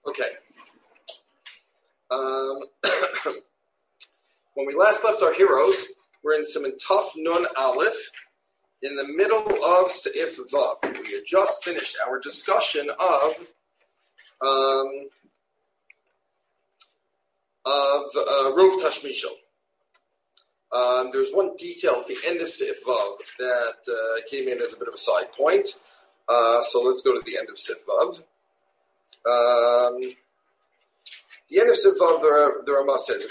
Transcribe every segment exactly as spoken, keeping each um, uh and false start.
Okay. Um, when we last left our heroes, we're in Siman Tuf Nun Aleph, in the middle of Seif Vav. We had just finished our discussion of um, of uh, Rov Tashmishal. Um, there's one detail at the end of Seif Vav that uh, came in as a bit of a side point. Uh, so let's go to the end of Seif Vav. Um, the end of Seif Vav, the Rama says,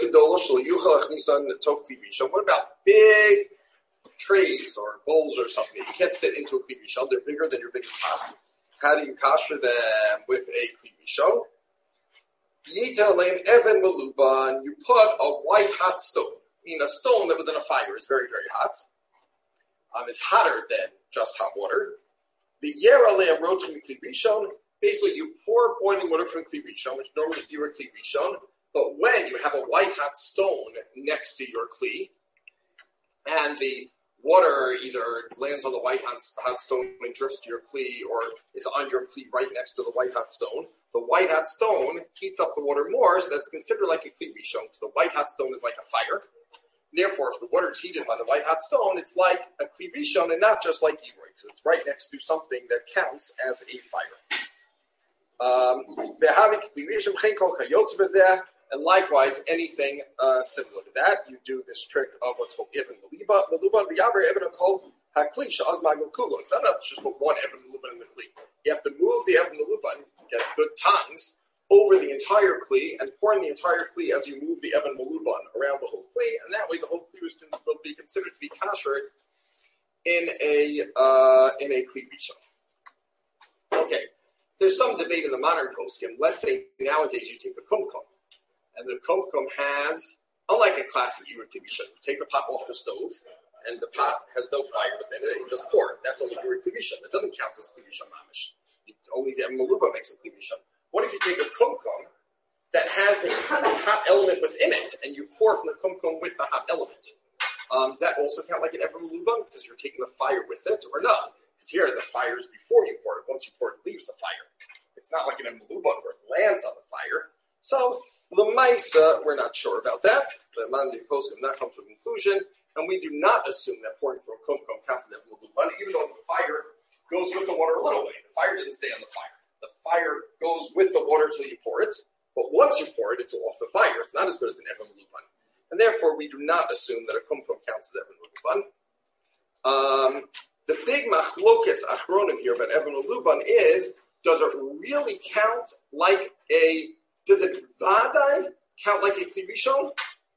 what about big trays or bowls or something? You can't fit into a Kli Rishon. They're bigger than your biggest pot. How do you kasher them with a Kli Rishon? Even Meluban, you put a white hot stone. I mean, a stone that was in a fire is very, very hot. Um, it's hotter than just hot water. The Yeraleh Rotum Kli Rishon, basically you pour boiling water from Kli Rishon, which normally you are Kli Rishon, but when you have a white hot stone next to your Kli, and the water either lands on the white hot, hot stone and drifts to your Kli, or is on your Kli right next to the white hot stone, the white hot stone heats up the water more, so that's considered like a Kli Rishon. So the white hot stone is like a fire. Therefore, if the water is heated by the white hot stone, it's like a Kli Rishon and not just like Iroy, because it's right next to something that counts as a fire. Um, and likewise, anything uh, similar to that, you do this trick of what's called Even Meluban. It's not enough to just put one Even Meluban in the Kli. You have to move the Even Meluban, get good tongues, over the entire Kli, and pour in the entire Kli as you move the Even Meluban around the whole Kli, and that way the whole Kli will be considered to be kasher in a uh, in a Kli Rishon. Okay, there's some debate in the modern poskim. Let's say nowadays you take a kumkum, and the kumkum has, unlike a classic Iroy Kli Rishon, you take the pot off the stove, and the pot has no fire within it, and you just pour it. That's only Iroy Kli Rishon. It doesn't count as Kli Rishon mamish. Only the Even Meluban makes a Kli Rishon. What if you take a kumkum that has the hot element within it, and you pour from the kumkum with the hot element? Um, does that also count like an Even Meluban because you're taking the fire with it, or not? Because here the fire is before you pour it. Once you pour it, it leaves the fire. It's not like an Even Meluban where it lands on the fire. So l'maisa, we're not sure about that. The modern post have not come to a conclusion, and we do not assume that pouring from a kumkum counts as an Even Meluban, even though the fire goes with the water a little way. The fire doesn't stay on the fire. The fire goes with the water till you pour it, but once you pour it, it's off the fire. It's not as good as an Even Meluban. And therefore, we do not assume that a kumkum counts as Even Meluban. Um, the big machlokes achronim here about Even Meluban is, does it really count like a, does it vadai count like a Kli Rishon?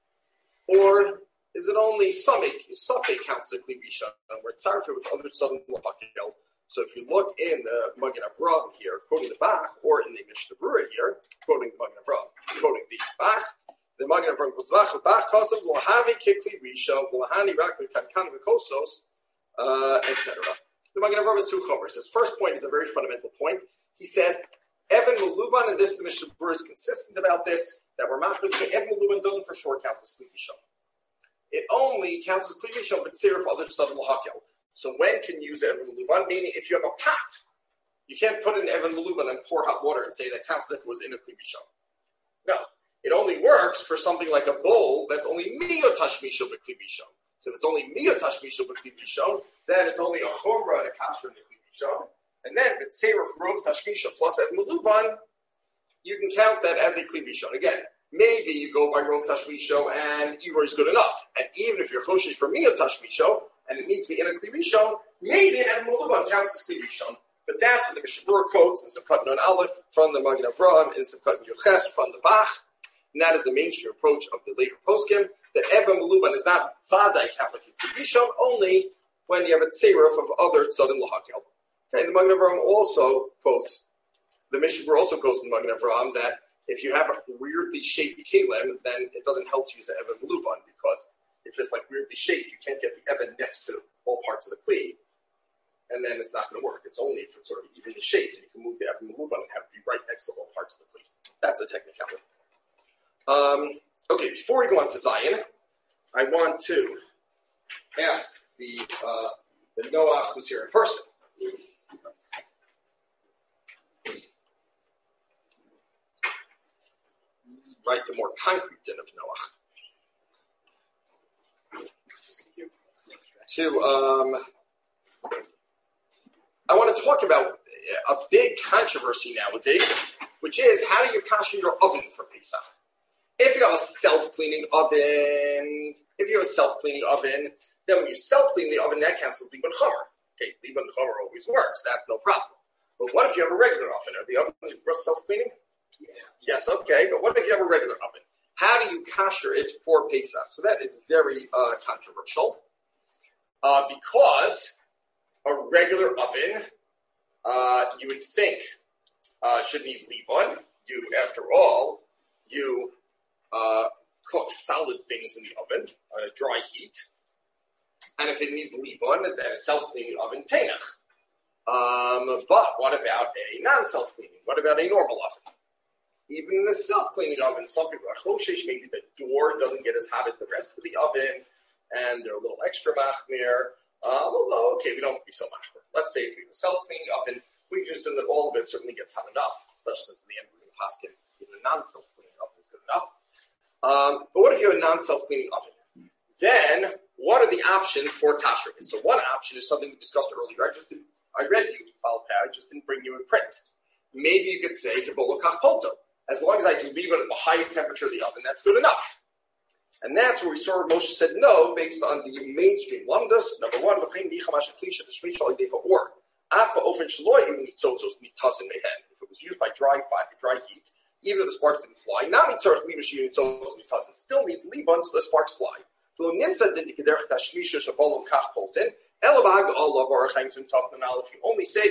Or is it only samik, safek counts as a Kli Rishon, where it's sarfed with other southern lahakel? So if you look in the Magen Avraham here, quoting the Bach, or in the Mishnah Berurah here, quoting the Magen Avraham, quoting the Bach, the Magen Avraham quotes Bach, Bach Kosav Lohavi Kikli Risha, Lohani Rakmi Kankan Vikosos, et cetera. The Magen Avraham is two chomers. His first point is a very fundamental point. He says, Even Meluban, and this the Mishnah Berurah is consistent about this, that we're not going to say Even Meluban doesn't for sure count as Kli Rishon. It only counts as Kli Rishon, but Serif other Sodom Lahakel. So when can you use Even Meluban? Meaning, if you have a pot, you can't put in Even Meluban and pour hot water and say that counts as if it was in a Kli Rishon. No, it only works for something like a bowl that's only miyotash mishal b'Kli Rishon. So if it's only miyotash mishal b'Kli Rishon, then it's only a chumrah and a kasher in the Kli Rishon. And then with Seirah Rov Tashmishal plus Even Meluban, you can count that as a Kli Rishon. Again, maybe you go by Rov Tashmishal and Iroy is good enough. And even if you're choshesh for miyotash mishal, and it needs to be in a Kli Rishon, maybe an Even Meluban counts as Kli Rishon. But that's what the Mishnah Berurah quotes in Simchat Nun Aleph from the Magen Avraham, in Simchat Yud Ches from the Bach. And that is the mainstream approach of the later poskim, that Even Meluban is not vadai count like a Kli Rishon, only when you have a tzeruf of other tzaddim lahakel. Okay, the Magen Avraham also quotes, the Mishnah Berurah also quotes in the Magen Avraham that if you have a weirdly shaped kelim, then it doesn't help to use an Even Meluban, because if it's like weirdly shaped, you can't get the Even next to all parts of the Kli, and then it's not going to work. It's only if it's sort of evenly shaped, and you can move the Even Meluban and have it be right next to all parts of the Kli. That's a technicality. Um, okay, before we go on to Zion, I want to ask the uh, the Noach who's here in person. right? The more concrete din of Noach. To, um, I want to talk about a big controversy nowadays, which is how do you kasher your oven for Pesach? If you have a self-cleaning oven, if you have a self-cleaning oven, then when you self-clean the oven, that cancels Liban Chomer. Okay, Liban Chomer always works. That's no problem. But what if you have a regular oven? Are the ovens self-cleaning? Yes. Yes, okay. But what if you have a regular oven? How do you kasher it for Pesach? So that is very uh, controversial. Uh, because a regular oven, uh, you would think, uh, should need Liban. You, after all, you uh, cook solid things in the oven on a dry heat. And if it needs Liban, then a self-cleaning oven, Tenach. Um, but what about a non-self-cleaning? What about a normal oven? Even in a self-cleaning oven, some people are choshesh, maybe the door doesn't get as hot as the rest of the oven, and they're a little extra machmir. Um, although, okay, we don't have to be so machmir. Let's say if we have a self-cleaning oven, we can assume that all of it certainly gets hot enough, especially since in the end we're going to paskin, even a non-self-cleaning oven is good enough. Um, but what if you have a non-self-cleaning oven? Then, what are the options for kasher? So one option is something we discussed earlier. I just did, I read you, I just didn't bring you in print. Maybe you could say kibolo kach polto. As long as I can leave it at the highest temperature of the oven, that's good enough. And that's where we saw Moshe said no, based on the mainstream lumdus. Number one, if it was used by dry fire, dry heat, even if the sparks didn't fly, it still needs Liban so the sparks fly. If you only say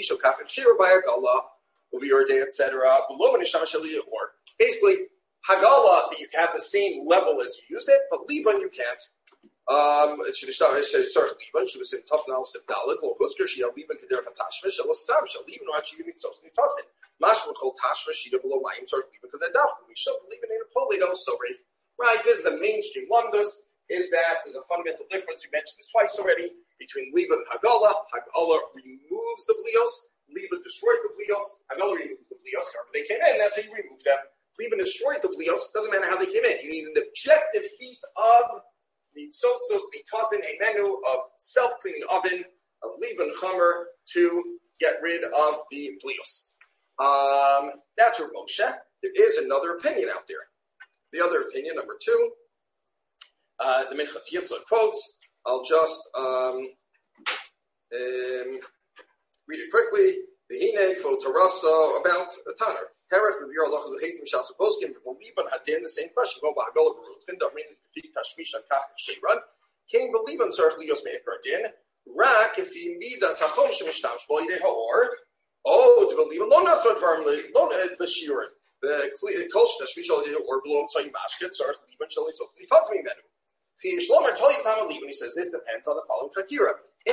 et cetera, or basically Hagala, you can have the same level as you used it, but Liban you can't. Um, it should start. It should start Liban. Should have tough now. Said Dalit. Well, Husker she had Liban kader fatashmish. Shall stam. Shall Liban no actually give me tzos nitasin. Mashma chol tashmish. She below mayim start Liban because I daf. We should Liban in a polito. So right. This is the mainstream lumdus. Is that there's a fundamental difference? We mentioned this twice already between Liban and Hagala. Hagala removes the blios. Liban destroys the blios. Hagala removes the blios. However they came in, that's how you remove them. Liban destroys the blios. Doesn't matter how they came in. You need an objective heat of the sotzos, the tazin, a menu of self-cleaning oven of Liban Chomer to get rid of the blios. Um, that's where Moshe. There is another opinion out there. The other opinion, number two, uh, the Minchas Yitzchak quotes. I'll just um, um, read it quickly. V'hine fotorasa about a tanner. Hereth revere halachas v'heitim shasu poskim. Beliban hadin the same question. Go ba'agol b'rutkin damrin k'fik tashmish and kach sheiran. Came beliban tzarich lios me'ekardin. Rak if he midas hachom shemishtash v'yidei ha'or. Oh, to beliban lo nasrad varm lo l'shiurin. The kol shtashmish al yidei or below tzayim bashket tzarich liban shal yitzot nifaz mimenu. He Shlomo tell you time Liban. He says this depends on the following chakira. If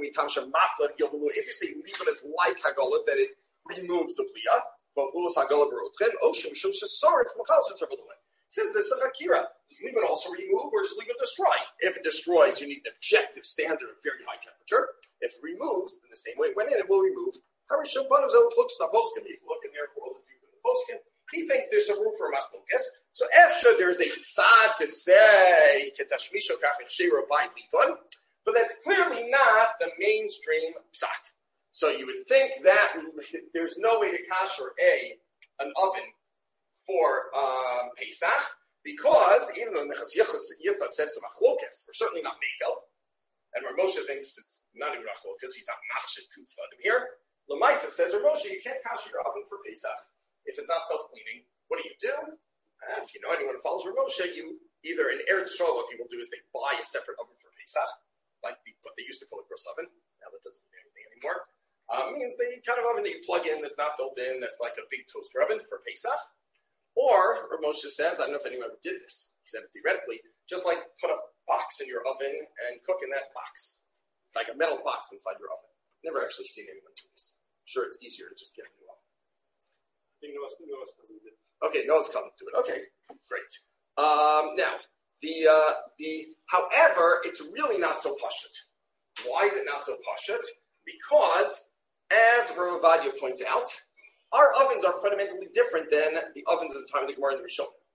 you say Liban is like Hagala, that it removes the Blia, but Ulas Hagala Barotchen, Oshim Shum Shasar from the says this is Hakira. Does Liban also remove or does Liban destroy? If it destroys, you need an objective standard of very high temperature. If it removes, in the same way it went in, it will remove. Harishon Banavzel looks at Poskin. You look in there for all the people in the Poskin. He thinks there's some room for a maslokas. So after there's a tzad to say Ketashmisho Kach and Shira by Liban. But that's clearly not the mainstream psak. So you would think that there's no way to kasher a an oven for um, Pesach because even though Minchas Yitzchak said it's a machlokas, we're certainly not mekel, and where Moshe thinks it's not even machlokas, he's not machshed to tzvadim here. Lamaisa says, or Moshe, you can't kasher your oven for Pesach if it's not self-cleaning. What do you do? Uh, if you know anyone who follows Moshe, you either in Eretz Yisrael, what people do is they buy a separate oven for Pesach. Like the, what they used to call a gross oven. Now that doesn't mean anything anymore. Um, means the kind of oven that you plug in that's not built in, that's like a big toaster oven for Pesach. Or, or Moshe says, I don't know if anyone ever did this. He said theoretically, just like put a box in your oven and cook in that box. Like a metal box inside your oven. Never actually seen anyone do this. I'm sure it's easier to just get a new oven. I think Noah's, Noah's cousin did. Okay, Noah's cousin to it. Okay, great. Um, now, The uh, the however, it's really not so pashut. Why is it not so pashut? Because, as Rav Ovadia points out, our ovens are fundamentally different than the ovens at the time of the Gemara and the Rishon.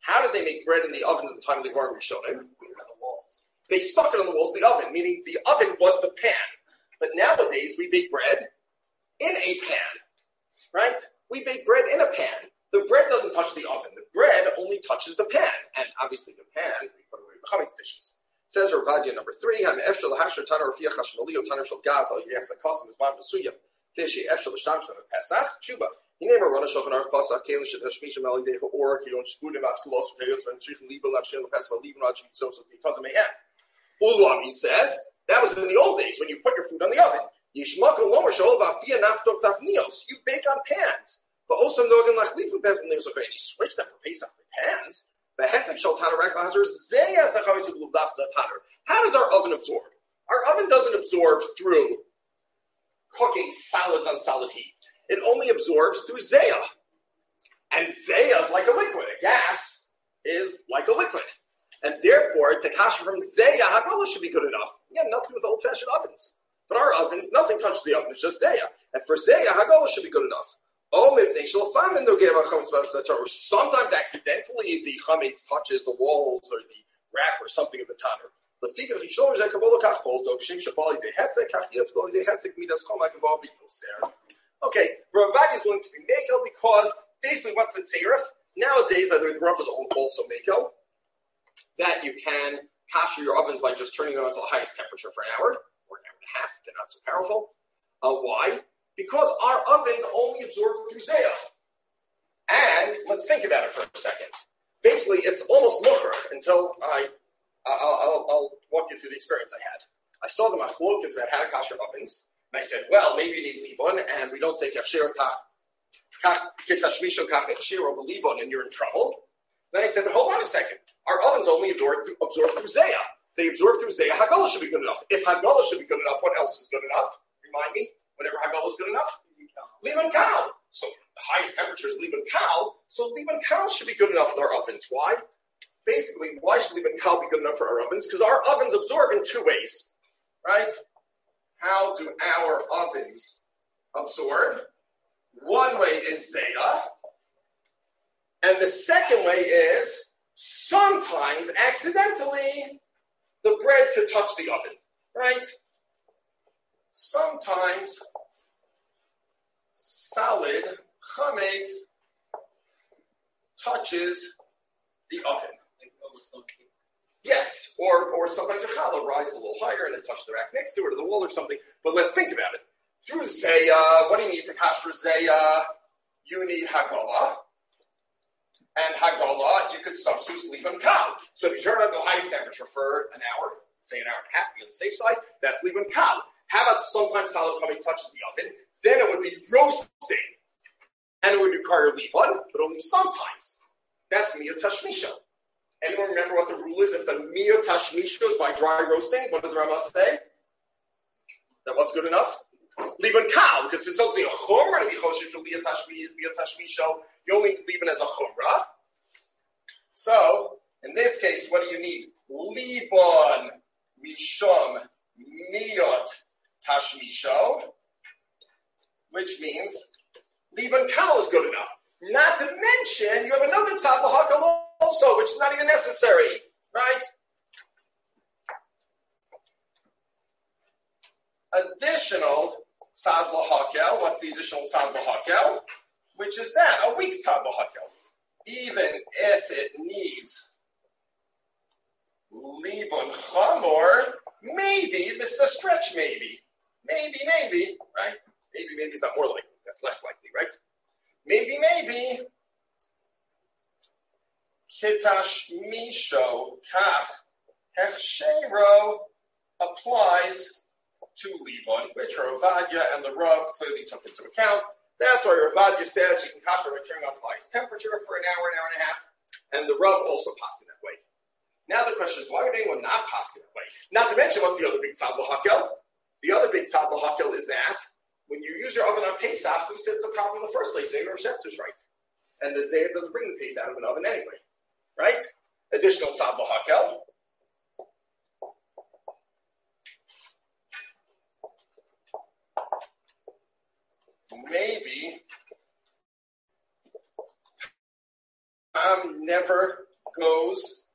How did they make bread in the oven at the time of the Gemara Rishonim? On the wall. They stuck it on the walls of the oven, meaning the oven was the pan. But nowadays, we bake bread in a pan, right? We bake bread in a pan. The bread doesn't touch the oven. The bread only touches the pan. And obviously the pan, we put away the chametz dishes. Says Ravadia number three, Ham Efshel Hashar Tanner Rafia Chashmali or Tanner Shel Gaz Al Yasa Kosim is Bam Basuya. Tishi Efshel Shtam Shel Pesach Chuba. He never run a shulchan aruch pasach kelen shel shmish mali deho or you don't shpud him as kulos payos when tzrichen libo lachshel pesach libo lachshel so so because of mayhem. Ulam, he says, that was in the old days when you put your food on the oven. Yishmakel lomer shol va'afia nastok tafnios. You bake on pans. But also nogan lachlifun pesach news okay. And you switch them for pesach for pans. The hesek shel taner rak lahazer zeya sachavit to bludaf the taner. How does our oven absorb? Our oven doesn't absorb through cooking solids on solid heat. It only absorbs through zeya. And zeya is like a liquid. A gas is like a liquid. And therefore, to kash from zeya, hagala should be good enough. Yeah, nothing with old-fashioned ovens. But our ovens, nothing touches the oven. It's just zeya. And for zeya, hagala should be good enough. Oh, or sometimes accidentally the chametz touches the walls or the rack or something of the tanner. Okay, Ravadia is willing to be mekel because basically what's the tzerif? Nowadays, by the way, the Rav is also mekel, that you can kasher your ovens by just turning them on to the highest temperature for an hour or an hour and a half. They're not so powerful. Uh, why? Because our ovens only absorb through zeya. And let's think about it for a second. Basically, it's almost mucher until I, I'll, I'll, I'll walk you through the experience I had. I saw the machlokas that had kasher ovens. And I said, well, maybe you need libon, and we don't say kachir kitashmisho kach echshir or libon, and you're in trouble. Then I said, but hold on a second. Our ovens only absorb through, absorb through zeya. They absorb through zeya. Hagala should be good enough. If hagala should be good enough, what else is good enough? Remind me. Whenever hagala is good enough, liban kal. So the highest temperature is liban kal. So liban kal should be good enough with our ovens. Why? Basically, why should liban kal be good enough for our ovens? Because our ovens absorb in two ways, right? How do our ovens absorb? One way is zeya, and the second way is sometimes accidentally the bread could touch the oven, right? Sometimes solid chametz touches the oven. Yes, or or sometimes your challah rises a little higher and it touches the rack next to it or the wall or something. But let's think about it. Through zeya, what do you need to kasher zeya? You need hagala. And hagala, you could substitute liban kal. So if you turn up the highest temperature for an hour, say an hour and a half, be on the safe side, that's liban kal. How about sometimes solid chametz touches the oven? Then it would be roasting. And it would require liban, but only sometimes. That's miyot tashmisha. Anyone remember what the rule is? If the miyot tashmisha is by dry roasting, what does the Rama say? That what's good enough? Liban kal, because it's obviously a chumrah to be choshev for miyot tashmisha. You only leave it as a chumrah. So, in this case, what do you need? Liban mishum miyot tashmisho, which means liban kal is good enough. Not to mention, you have another tzad l'hakal also, which is not even necessary, right? Additional tzad l'hakel. What's the additional tzad l'hakel? Which is that, a weak tzad l'hakel. Even if it needs libun chamor, maybe, this is a stretch maybe. Maybe, maybe, right? Maybe, maybe is not more likely. That's less likely, right? Maybe, maybe. Kitash misho kach hechshero applies to libun, which Ravadia and the Rav clearly took into account. That's why Ravadia says you can kasher by turning on the highest temperature for an hour, an hour and a half, and the Rav also passed it that way. Now the question is, why would anyone not pass it that way? Not to mention, what's the other big tzad l'hakel? The other big tzad l'hakel is that when you use your oven on Pesach, who said it's a problem in the first place? Your Shefter's right. And the Zayah doesn't bring the taste out of an oven anyway. Right? Additional tzad l'hakel. Maybe I'm never goes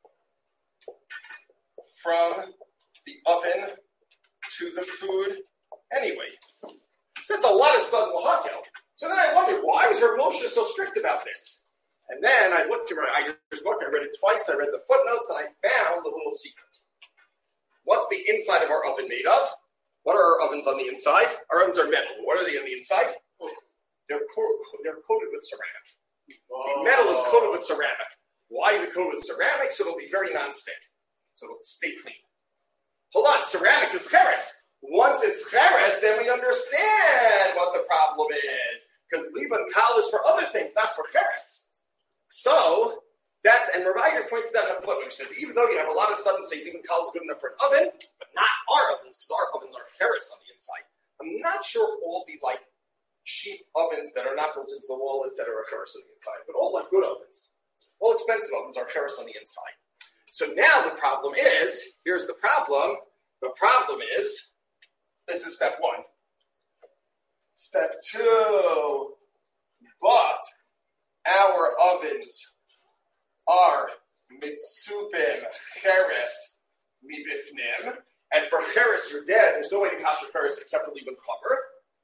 from the oven to the food anyway. So that's a lot of stuff in L'Hakel. So then I wondered, why was Rav Moshe so strict about this? And then I looked at Iger's book, I read it twice, I read the footnotes, and I found a little secret. What's the inside of our oven made of? What are our ovens on the inside? Our ovens are metal. What are they on the inside? They're, co- they're coated with ceramic. Oh. The metal is coated with ceramic. Why is it coated with ceramic? So it'll be very non-stick. So it'll stay clean. Hold on, ceramic is cheres. Once it's cheres, then we understand what the problem is. Because liban kal is for other things, not for cheres. So, that's, and Rav points that in a footnote. He says, even though you have a lot of stuff and say liban kal is good enough for an oven, but not our ovens, because our ovens are cheres on the inside. I'm not sure if all the, like, cheap ovens that are not built into the wall, et cetera, are cheres on the inside. But all, like, good ovens, all expensive ovens are cheres on the inside. So now the problem is, here's the problem. The problem is, this is step one. Step two, but our ovens are mitzupim cheres libifnim, and for cheres you're dead. There's no way to kasher cheres except for liban cover.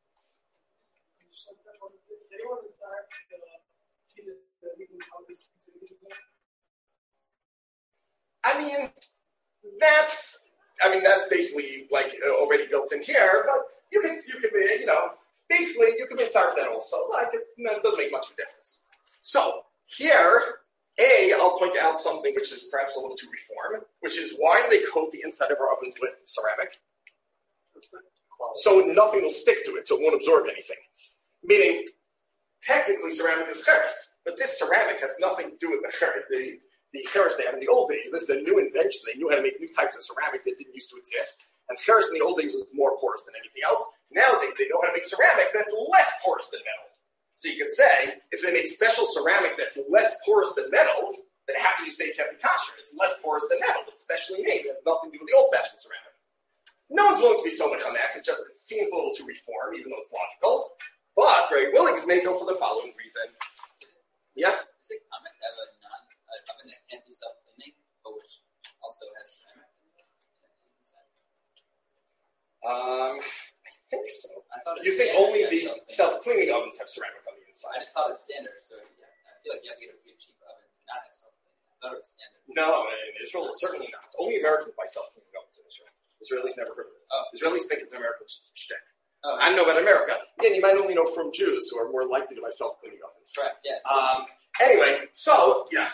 I mean, that's I mean that's basically like already built in here, but you can you can be you know basically you can be inside that also. Like it's, it doesn't make much of a difference. So here, A, I'll point out something which is perhaps a little too reform, which is why do they coat the inside of our ovens with ceramic? So nothing will stick to it, so it won't absorb anything. Meaning, technically ceramic is cheres, but this ceramic has nothing to do with the the, the cheres they had in the old days. This is a new invention. They knew how to make new types of ceramic that didn't used to exist. And cheres in the old days was more porous than anything else. Nowadays, they know how to make ceramic that's less porous than metal. So you could say, if they make special ceramic that's less porous than metal, then how can you say it can't be kosher? It's less porous than metal. It's specially made. It has nothing to do with the old-fashioned ceramic. No one's willing to be so much on that. It just it seems a little too reform, even though it's logical. But very willing to make it for the following reason. Yeah? Is it common to have a non an oven that can't do self-cleaning, but which also has ceramic inside? Um, I think so. I thought you think only the self-cleaning ovens have ceramic on the inside? I just thought it was standard, so yeah, I feel like you have to get a really cheap oven to not have self-cleaning. I thought it was standard. No, in Israel, certainly not. Only Americans buy self-cleaning ovens in Israel. Israelis never heard of it. Oh. Israelis think it's an American shtick. Oh. I don't know about America. Again, you might only know from Jews who are more likely to buy self-cleaning ovens. Correct, yeah. Um, anyway, so, yeah.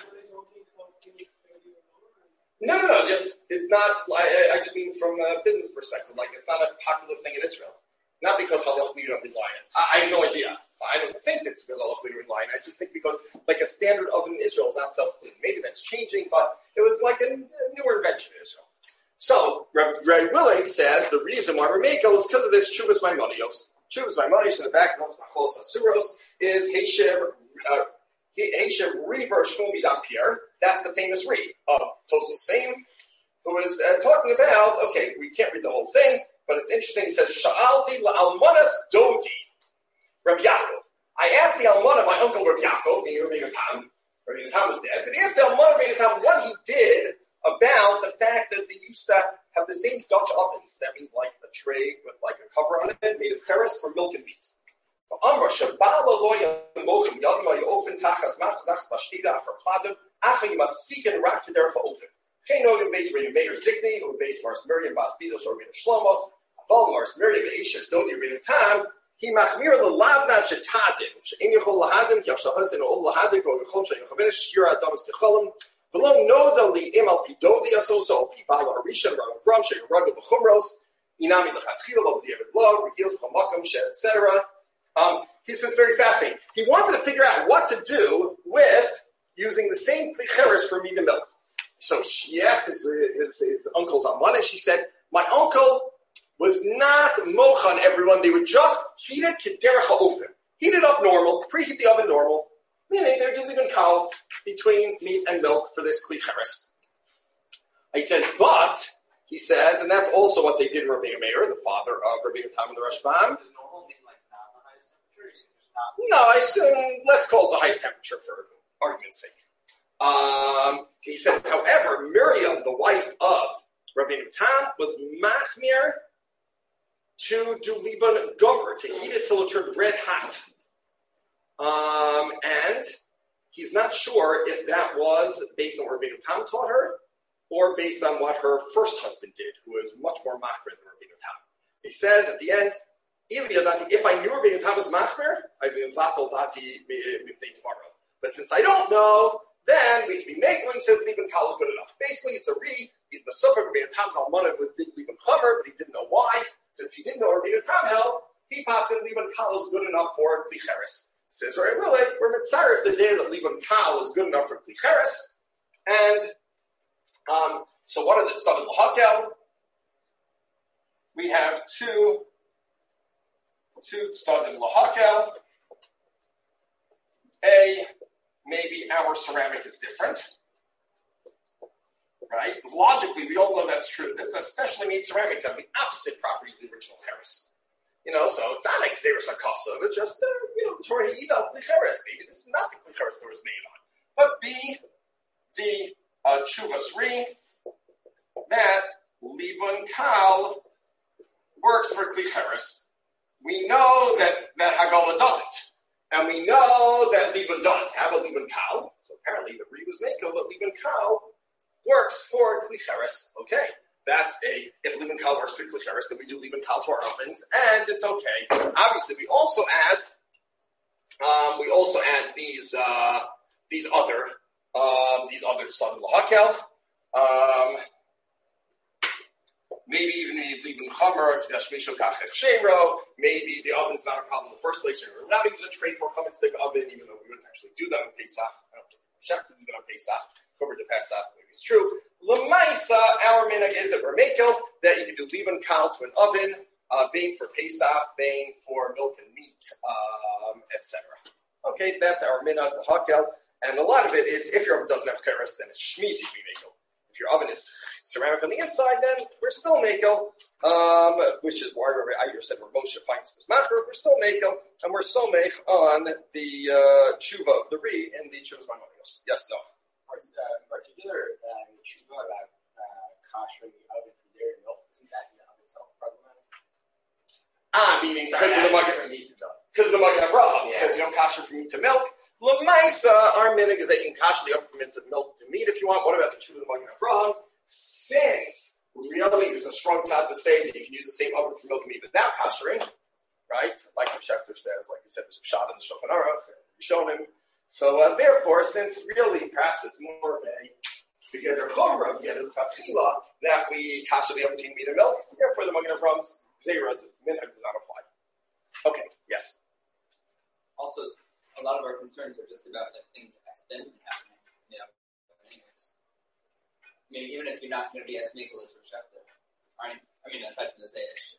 No, no, no, just, it's not, I, I just mean from a business perspective, like, it's not a popular thing in Israel. Not because halachically you don't rely on it. I, I have no idea. I don't think it's because halachically you rely on it. I just think because, like, a standard oven in Israel is not self-cleaning. Maybe that's changing, but it was like a, a newer invention in Israel. So, Ray Willig says the reason why we're making is because of this Chuvas Maimonios. Chuvas Maimonios in the back of Machlos Asuros is Heishev uh, Heishev Reber Shlomi Pierre. That's the famous Re of Tosafos fame, who is uh, talking about, okay, we can't read the whole thing, but it's interesting. He says, Sha'alti la'almanas dodi, Rabbi Yaakov. I asked the almana, my uncle Rabbi Yaakov, meaning Rabbi Yotam. Rabbi Yotam was dead, but he asked the almana Rabbi Yotam what he did about the fact that they used to have the same Dutch ovens. That means like a tray with like a cover on it made of cheres for milk and meat. He machmir the labna chetadim. She'in yachol lahadim ki yachshahas in all lahadim or yachol she'in chaveres shira adamas kecholim. V'lo noda li imal pidodi asoso pibala harisha ram she'in ragel b'chumros inami lechatchila lo b'diavad lo reveals b'makom she et cetera. Um, he says very fascinating. He wanted to figure out what to do with using the same klicheres for meat and milk. So she asked his, his, his uncle's almana, and she said, "My uncle was not mochan everyone. They would just heat it kederech ha'ofen, heat it up normal, preheat the oven normal. Meaning they're doing even kal between meat and milk for this klicheres." He says, but he says, and that's also what they did in Rabbeinu Meir, the father of Rabbeinu Tam and the Rashbam. No, I assume, let's call it the highest temperature for argument's sake. Um, he says, however, Miriam, the wife of Rabbeinu Tam, was machmir to do liban gover, to heat it till it turned red hot. Um, and he's not sure if that was based on what Rabbeinu Tam taught her or based on what her first husband did, who was much more machmir than Rabbeinu Tam. He says at the end, if I knew Rabbeinu Tam was machmir, I'd be vatal dati mipnei tomorrow. But since I don't know, then we can be making, he says liban kal is good enough. Basically, it's a re, he's masufah, Rabbeinu Tam's almana was liban chomer, but he didn't know why. Since he didn't know Rabbeinu Tam held, he passed in liban kal is good enough for klicheres. Says, all right, really, we're mitzaref the day that liban kal is good enough for klicheres. And um, so what are the stuff in l'hakel? We have two, two stadim l'hakel. A, maybe our ceramic is different, right? Logically, we all know that's true. This especially means ceramic to have the opposite property of the original cheres. You know, so it's not like xeris akasa, but just, uh, you know, the Torah Ha'ida, klicheres. Maybe this is not the klicheres Torah is made on. But B, the uh, Chuvas Re, that liban kal works for klicheres. We know that, that Hagala doesn't. And we know that liban does have a liban kal. So apparently the Re was mako, but liban kal works for klicheres. Okay. That's a, if liban kal works for klicheres, then we do liban kal to our ovens, and it's okay. Obviously, we also add, um, we also add these, uh, these other, um, these other stadim l'hakel. Um, maybe even the liban chomer, kedash misho kachech shero. Maybe the oven's not a problem in the first place. We're allowed to use a tray for chametz stick oven, even though we wouldn't actually do that on Pesach. I don't check to do that on Pesach. Chomer de Pesach, maybe it's true. Lamaisa, our minhag is that we're makel, that you can do liban kal to an oven, uh, being for Pesach, being for milk and meat, um, et cetera. Okay, that's our minhag, the hakel, and a lot of it is if your oven doesn't have cheres, then it's shmizi to be makel. If your oven is ceramic on the inside, then we're still makel, um, which is why I said where Moshe finds his macher, we're still makel, and we're so make on the uh, tshuva of the Re in the Chuvas Maimonides. Yes, no. Uh, in particular, uh, the tshuva about uh, koshering the oven for dairy and milk, isn't that in the oven itself problematic? Ah, meaning because of the Magen because of the Magen Avraham. He says you don't kosher from meat to milk. L'maisa, our minhag is that you can kosher the oven from milk to meat if you want. What about the tshuva of the Magen Avraham? Since really there's a strong tzad to say that you can use the same oven for milk and meat without koshering, right? Like the Schechter says, like you said, there's a shot in the Shulchan Aruch, Rishonim. So uh, therefore, since really perhaps it's more of a together chumrah, together chachila, that we kasha the between meat and milk, therefore the Magen Avraham's zera minhag does not apply. Okay, yes. Also, a lot of our concerns are just about like things accidentally happening. You know, anyways. I mean, even if you're not going to be as Nicholas or Schechter, I mean, aside from the Zayish,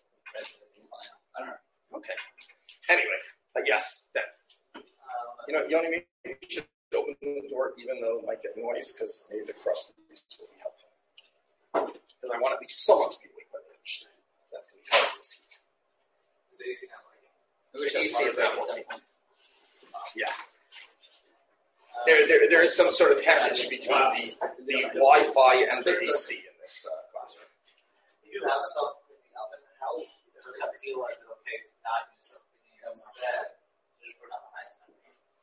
I don't know. Okay. Anyway, uh, yes, then. You know, you only maybe should open the door even though it might get noise because maybe the crust will be helpful. Because I want at least someone to be awake by the lunch. That's going to be hard in this heat. Is the A C not working? The A C is not working. Yeah. There, there, there is some sort of hemorrhage between the, the Wi-Fi and the A C in this uh, classroom. You do have something in the oven. How does it feel like it's okay to not use something instead? Just put it on the highest temperature.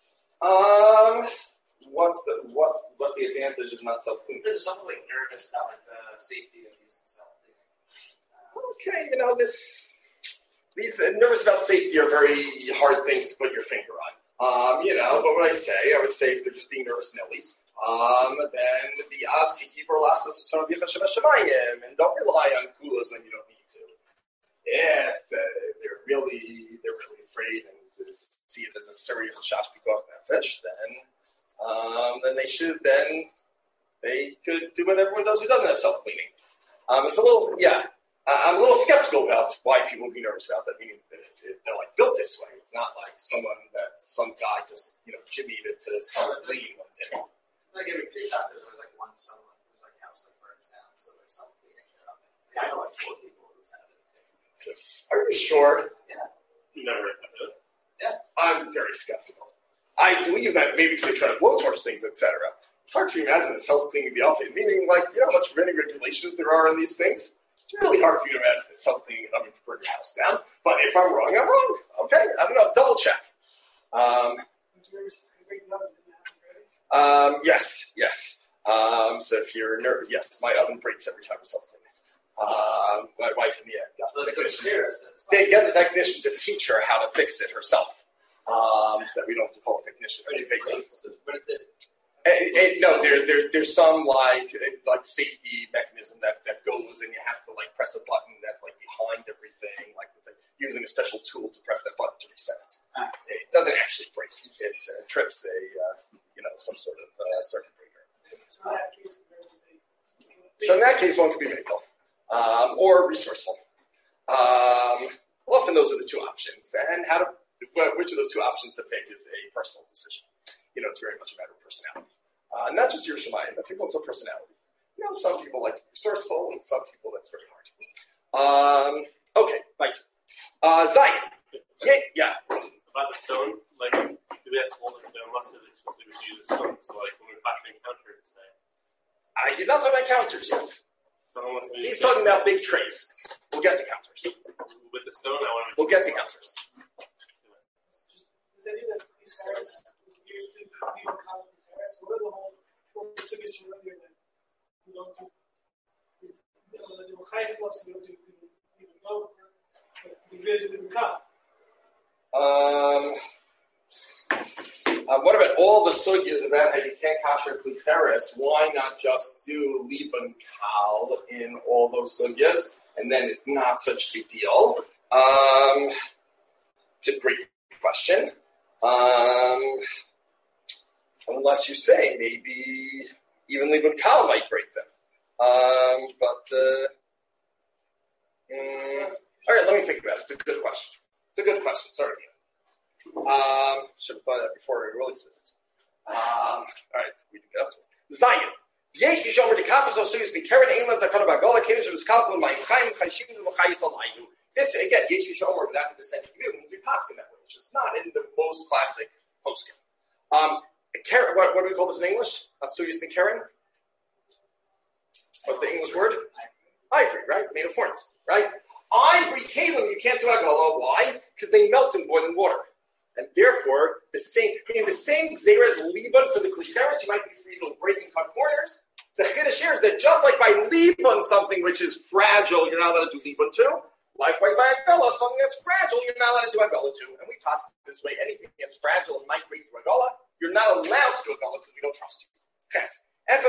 Um, what's the what's what's the advantage of not self-cleaning? This is something like nervous about like the safety of using self-cleaning. Uh, okay, you know this. These uh, nervous about safety are very hard things to put your finger on. Um, you know, but what I say, I would say if they're just being nervous Nellies, um, then the Az Kikibur Lassos some of you and don't rely on kulas when you don't need to. If uh, they're really they're really afraid and see it as a serious shash because nefesh, then um, then they should then they could do what everyone does who doesn't have self cleaning. Um, it's a little yeah. I'm a little skeptical about why people would be nervous about that. Meaning that they're like built this way. It's not like someone that some guy just you know jimmied it to some clean one day. Like every place out there's always like one someone whose like house like burns down, so like self cleaning it up. Yeah, I know like four people who's had it too. Are you sure? Yeah. You never heard of it? Yeah. I'm very skeptical. I I believe that maybe because they try to blowtorch things, et cetera. It's hard to imagine the self-cleaning the oven, meaning like, you know how much many regulations there are on these things? It's really hard for you to imagine the self-cleaning oven to burn your house down. But if I'm wrong, I'm wrong. Okay, I don't know, double check. Um, um, yes, yes. Um, so if you're nervous, yes, my oven breaks every time I self-clean it. Um, my wife in the end got the technician. They get the technician to teach her how to fix it herself. Um, so that we don't have to call a technician. But it's it. It, it, no, there, there, there's some like like safety mechanism that, that goes, and you have to like press a button that's like behind everything, like with the, using a special tool to press that button to reset it. Ah. It doesn't actually break; it uh, trips a uh, you know some sort of uh, circuit breaker. So in that case, one could be vehicle um, or resourceful. Um, often those are the two options, and how to which of those two options to pick is a personal decision. You know, it's very much a matter of personality. Uh, not just your Shemayim, I think also personality. You know, some people like to be resourceful, and some people that's very hard. Um, okay, thanks. Uh, Zion. Yeah, yeah. About the stone, like, do we have to hold it? Unless it's explicitly to use a stone. So, like, when we're fashioning counter, it's say. Uh, he's not talking about counters yet. He's talking about big trays. We'll get to counters. With the stone, I want to. We'll get to counters. Does any of that Harris usually people call it Harris? What are the whole whole suggestion earlier that we don't do the highest levels we don't do even go but we really do the cup. Um uh, what about all the sugyas about how you can't kasher klicheres? Why not just do liban kal in all those sugyas, and then it's not such a big deal? Um, it's a great question. Um, unless you say maybe even liban kal might break them. Um, but uh, mm, all right, let me think about it. It's a good question. It's a good question. Sorry. Um, should have thought of that before I released this. Um, all right, we can get up to it. Zion. Yesh yishomer de kapos osuyis be karen eilam takana bagola keish was kalkul my chaim chashim v'chayis alayu. This again, yesh yishomer without the same view means we paskin that way. It's just not in the most classic poskim. Um, Karen, what, what do we call this in English? Asuyis be karen. What's the English word? Ivory, right? Made of horns, right? Ivory kalim you can't do agola. Why? Because they melt in boiling water. And therefore, the same, meaning the same gzera as liban for the klicheres, you might be free to break and cut corners. The chiddush here is that just like by liban, something which is fragile, you're not allowed to do liban too. Likewise, by agola, something that's fragile, you're not allowed to do agola too. And we pass it this way: anything that's fragile and might break through agola, you're not allowed to do agola because we don't trust you. Yes.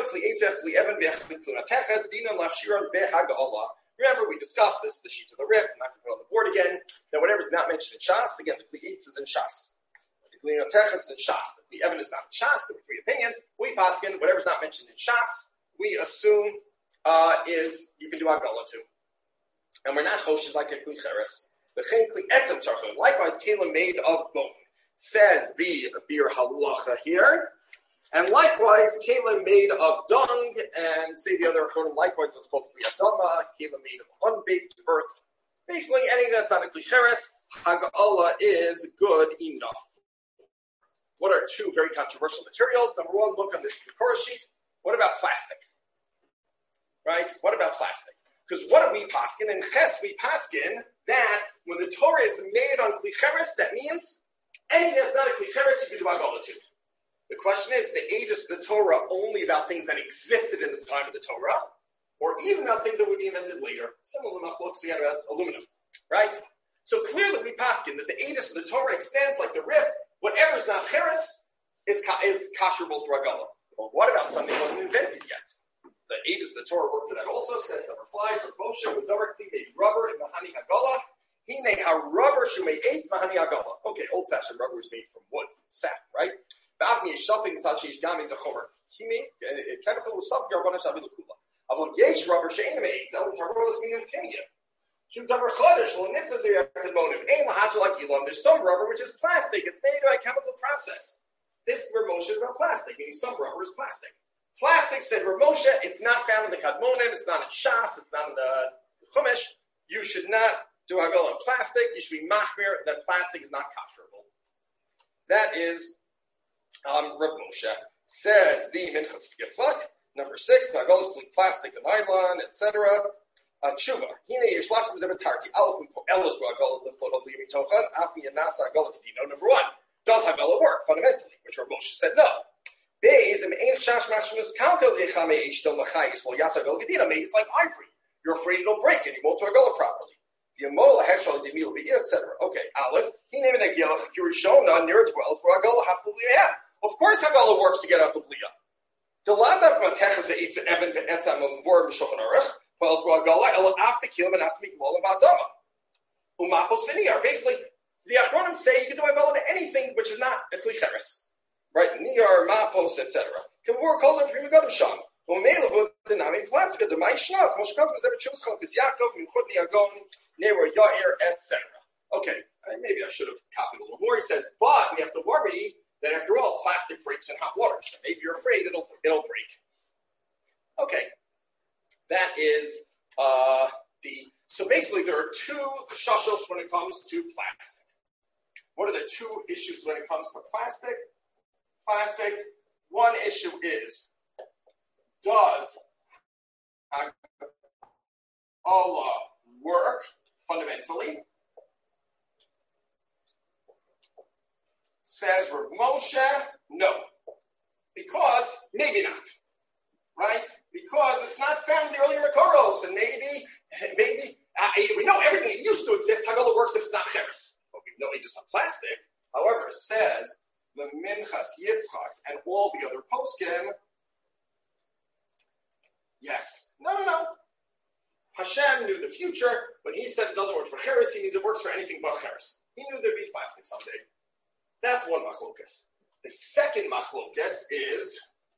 Remember, we discussed this, the sheet of the riff. I'm not going to put it on the board again. Now, whatever is not mentioned in Shas, again, the Kli Eitz is in Shas. The Kli Noteches is in Shas. The Kli Evan is not in Shas. There are three opinions. We paskin, whatever is not mentioned in Shas, we assume uh, is you can do Agola too. And we're not choshes like a Kli Cheres. The Chen Kli Etzem Tzarchon, likewise, Kela made of bone, says the Bir Halacha here. And likewise, Kela made of dung, and say the other Achronim, likewise what's called Kriyadama, Kela made of unbaked earth. Basically, anything that's not a Klicheres, Haga'ala is good enough. What are two very controversial materials? Number one, look on this chorus sheet. What about plastic? Right? What about plastic? Because what do we paskin? In Ches, we paskin that when the Torah is made on Klicheres, that means anything that's not a Klicheres, you can do Haga'ala too. The question is, the ages of the Torah only about things that existed in the time of the Torah, or even about things that would be invented later. Similar machlokes we had about aluminum, right? So clearly we paskin that the ages of the Torah extends like the Rif. Whatever is not cheres is is kasherable through Hagala. Well, what about something that wasn't invented yet? The ages of the Torah work for that also. Says number five for Moshe with davar kli made rubber in mahani Hagala. He made a rubber shumei eight mahani Hagala. Okay, old-fashioned rubber is made from wood, sap, right? Ba'afni is shopping such as gaming zachomer. He made a chemical with sub yarbana shabilukula. Avon yesh rubber she'enim eight. Zelu tarolos minim chemia. Shum davar chodesh lo nitzah derechad monim. Ein lahachal agilon. There's some rubber which is plastic. It's made by a chemical process. This Ramosha is about plastic, meaning some rubber is plastic. Plastic said Ramosha. It's not found in the Kadmonim. It's not in Shas. It's not in the Chumash. You should not do hagol on plastic. You should be machmir that plastic is not kasherable. That is Um, Rav Moshe says the Minchas Yitzchak. Number six, Nagolos, plastic and nylon, et cetera. Tshuva. Hine Yishlakim Zebetarti. Alef Elos Agol Liflot Limi Tochan. Afi Yanasa Agol Kedino. Number one, does Havela work fundamentally? Which Rav Moshe said no. Beis Im Ein Shash Machshamas Kalkel Yechame Eichtel Machayis. Well, Yasa Agol Kedino. Maybe it's like ivory. You're afraid it'll break and you won't do Agola properly. Yamola Hechshal Demil Be'ir, et cetera. Okay, Aleph. Hine Menagilach Kirishona near it dwells where Agola Hafuliyah. Of course, Havela works to get out the Bliya. The lada from Teches ve'itz Evan ve'etzam mavor b'shulchan aruch wells b'agala ela af bekilim and asmik molam ba'adama umapos v'niyar. Basically, the Achronim say you can do Havela to anything which is not a kli cheres, right? Niyar, mapos, et cetera. Kavur calls it prima gadam sham. U'meilahu the nami plastica the ma'ishna k'moshkaz was ever chus chalkes Yaakov minchut niyagon never yair, et cetera. Okay, maybe I should have copied a little more. He says, but we have to worry that after all, plastic breaks in hot water. So maybe you're afraid it'll it'll break. Okay, that is uh, the. So basically, there are two shashos when it comes to plastic. What are the two issues when it comes to plastic? Plastic. One issue is, does Allah work fundamentally? Says Rav Moshe, no. Because, maybe not. Right? Because it's not found in the earlier Makoros, and maybe, maybe, uh, we know everything that used to exist, Hagala works if it's not Cheres. But we know it's just on plastic. However, it says, the Minchas Yitzchak and all the other poskim, yes. No, no, no. Hashem knew the future. When he said it doesn't work for Cheres, he means it works for anything but Cheres. He knew there'd be plastic someday. That's one machlokas. The second machlokas is,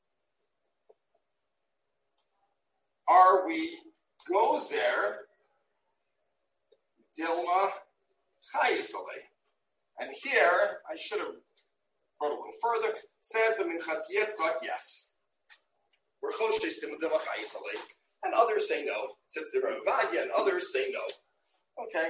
are we gozer dilma chayisale? And here, I should have brought a little further, says the Minchas Yitzchak, yes. We're choshesh dilma chayisale. And others say no. Since they're Avadia and others say no. Okay.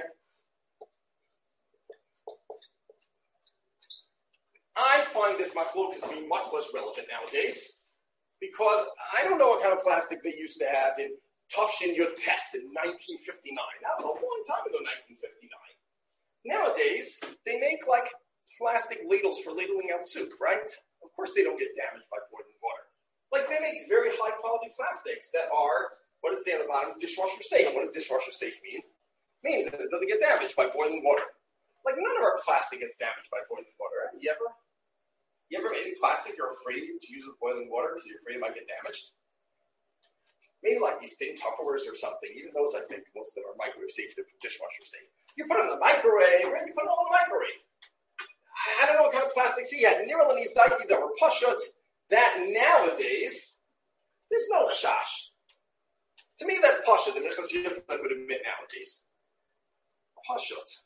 I find this machlokas to be much less relevant nowadays because I don't know what kind of plastic they used to have in Tufshin Yotes in nineteen fifty-nine. That was a long time ago, nineteen fifty-nine. Nowadays, they make like plastic ladles for ladling out soup, right? Of course, they don't get damaged by boiling water. Like they make very high quality plastics that are, what does it say on the bottom? Dishwasher safe. What does dishwasher safe mean? It means that it doesn't get damaged by boiling water. Like none of our plastic gets damaged by boiling water. Right? You ever? You ever made any plastic you're afraid to use with boiling water because you're afraid it might get damaged? Maybe like these thin Tupperwares or something. Even those, I think, most of them are microwave safe, they're dishwasher safe. You put them in the microwave, right? You put them all in the microwave. I don't know what kind of plastics he had. Niralanese daiti that were pashut. That nowadays, there's no shash. To me, that's pashut. The Minchas Yitzchak would admit nowadays. Pashut.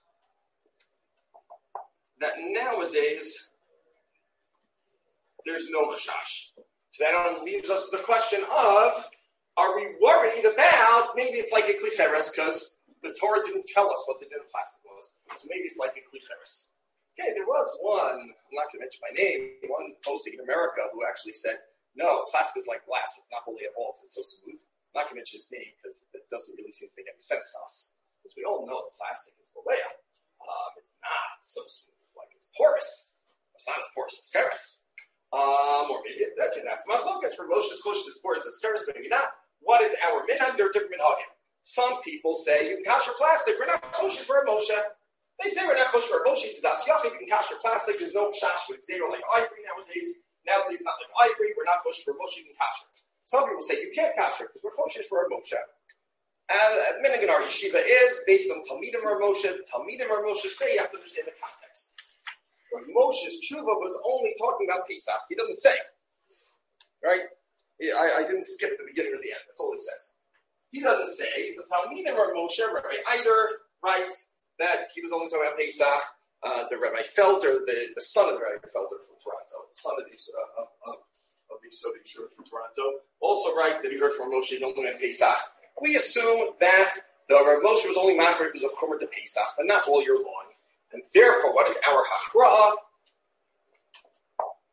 That nowadays, there's no chash. So that leaves us to the question of, are we worried about, maybe it's like a klicheres, because the Torah didn't tell us what the din of plastic was. So maybe it's like a klicheres. Okay, there was one, I'm not going to mention my name, one posting in America who actually said, no, plastic is like glass. It's not bully at all. It's so smooth. I'm not going to mention his name because it doesn't really seem to make any sense to us. Because we all know that plastic is bully. Um, it's not so smooth. Like it's porous. It's not as porous as ferrous. Um, or maybe okay, that's machlokas for Moshe's Moshe's sports as terrorist, maybe not. What is our minhag? There are different minhagim. Some people say you can kasher plastic. We're not kosher for a Moshe. They say we're not kosher for a Moshe. It's das yachid. You can kasher plastic. There's no shash with zero like ivory nowadays. Nowadays, it's not like ivory. We're not kosher for a Moshe. You can kasher. Some people say you can't kasher because we're kosher for a Moshe. And minhag in our yeshiva is based on Talmidim or Moshe. Talmidim or Moshe say you have to understand the context. But Moshe's tshuva was only talking about Pesach. He doesn't say. Right? I, I didn't skip the beginning or the end. That's all he says. He doesn't say. The Talmidim or Moshe, Rabbi Eider writes that he was only talking about Pesach. Uh, the Rabbi Felder, the, the son of the Rabbi Felder from Toronto, the son of the uh, of, of, of the Soviet Jew from Toronto, also writes that he heard from Moshe only about Pesach. We assume that the Rabbi Moshe was only matter because of Chomer to Pesach, but not all year long. And therefore, what is our hachra?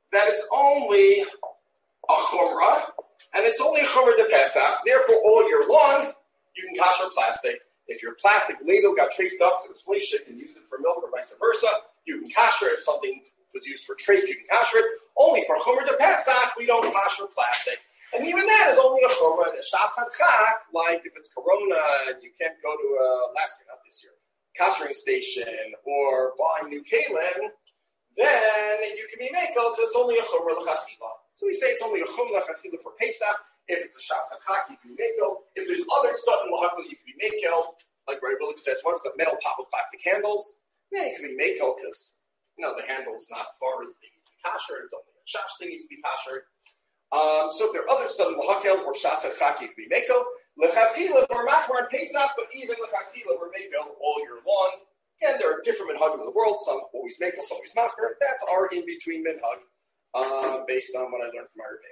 that it's only a chumrah, and it's only a chumrah de Pesach. Therefore, all year long, you can kasher plastic. If your plastic ladle got trafed up to its flesh, you can use it for milk or vice versa. You can kasher. If something was used for trafe, you can kasher it. Only for chumrah de Pesach, we don't kasher plastic. And even that is only a chumrah. And a shas hadchak, like if it's Corona and you can't go to a, last year, not this year, kashering station or buying new kalim, then you can be mekel, so it's only a chumrah l'chachila. So we say it's only a chumrah l'chachila for Pesach. If it's a shas hadchak, you can be mekel. If there's other stuff in l'chachila, you can be mekel. Like Rabbi Willick says, what is the metal pot with plastic handles? Then you can be mekel because, you know, the handle's not far, they need to be kasher. It's only a shash they need to be kasher. Um, so if there are other stuff in l'chakel or shas hadchak, you can be mekel. L'chachila, we're machmar in Pesach, but even l'chachila, we're mekel all year long. And there are different minhagim in the world. Some always mekel, some always machmar. That's our in-between minhag, uh, based on what I learned from our Rebbeim.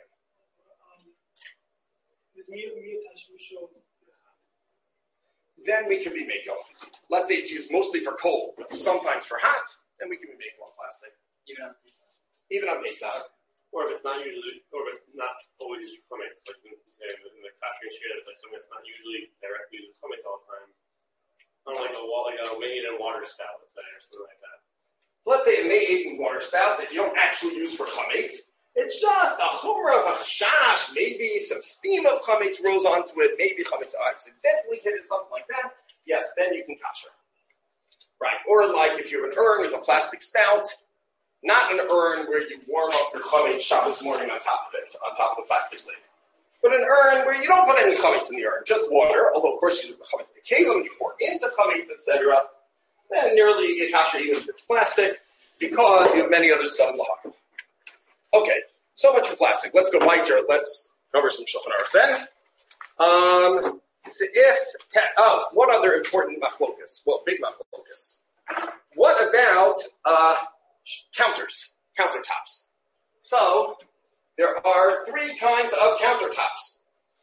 Then we can be mekel. Let's say it's used mostly for cold, but sometimes for hot. Then we can be mekel on plastic. Even on Pesach. Even on Pesach. Or if it's not usually, or if it's not always used for chametz, like in, in the kashering shit, it's like something that's not usually directly used for chametz all the time. Not like a like a made in water spout, let's say, or something like that. Let's say a made in water spout that you don't actually use for chametz. It's just a chumrah of a chash, maybe some steam of chametz rose onto it, maybe chametz accidentally hit it, something like that. Yes, then you can kasher. Right. Or like if you have an urn with a plastic spout. Not an urn where you warm up your chametz Shabbos morning on top of it, on top of the plastic lid. But an urn where you don't put any chametz in the urn, just water, although of course you do the chametz the kelim, you pour into chametz, et cetera. Then nearly you get kasher even if it's plastic, because you have many other stuff in the hawk. Okay, so much for plastic. Let's go weiter. Let's cover some Shulchan Aruch then. Um, so if, te- oh, one other important machlokas, well, big machlokas. What about, uh, counters, countertops. So, there are three kinds of countertops.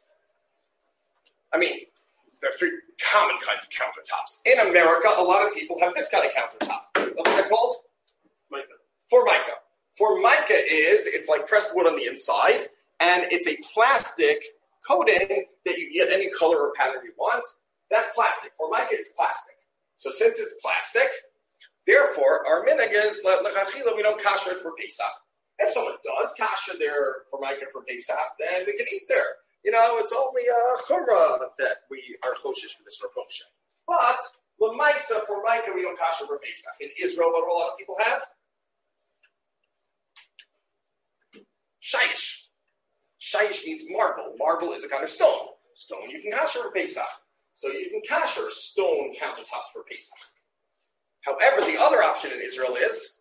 I mean, there are three common kinds of countertops. In America, a lot of people have this kind of countertop. What's that called? Mica. Formica. Formica is, it's like pressed wood on the inside, and it's a plastic coating that you get any color or pattern you want. That's plastic. Formica is plastic. So since it's plastic, therefore, our minhag is l'chachila, we don't kasher it for Pesach. If someone does kasher their formica for Pesach, then we can eat there. You know, it's only a chumrah that we are choshish for this Rav. But l'maisa formica, we don't kasher for Pesach. In Israel, what do a lot of people have? Shayish. Shayish means marble. Marble is a kind of stone. Stone you can kasher for Pesach. So you can kasher stone countertops for Pesach. However, the other option in Israel is,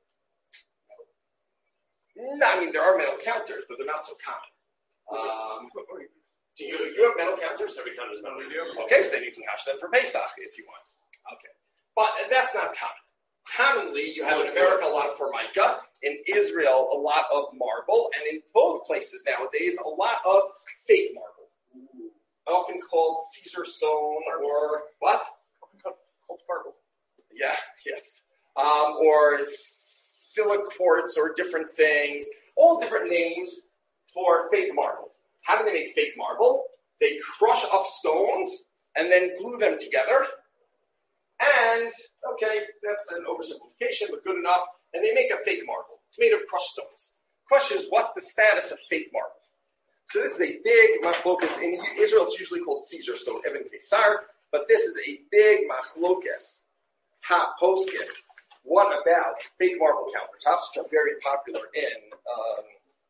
no, I mean, there are metal counters, but they're not so common. Um, do you, you have metal counters? Every counter is metal. Okay, so then you can hash them for Pesach if you want. Okay. But that's not common. Commonly, you have in America a lot of formica, in Israel a lot of marble, and in both places nowadays a lot of fake marble. Often called Caesar stone or what? Called marble. Yeah, yes. Um, or silica quartz or different things. All different names for fake marble. How do they make fake marble? They crush up stones and then glue them together. And, okay, that's an oversimplification, but good enough. And they make a fake marble. It's made of crushed stones. Question is, what's the status of fake marble? So this is a big machlokas. In Israel, it's usually called Caesar stone, Evan Kesar. But this is a big machlokas. Ha poskin. What about fake marble countertops, which are very popular in um,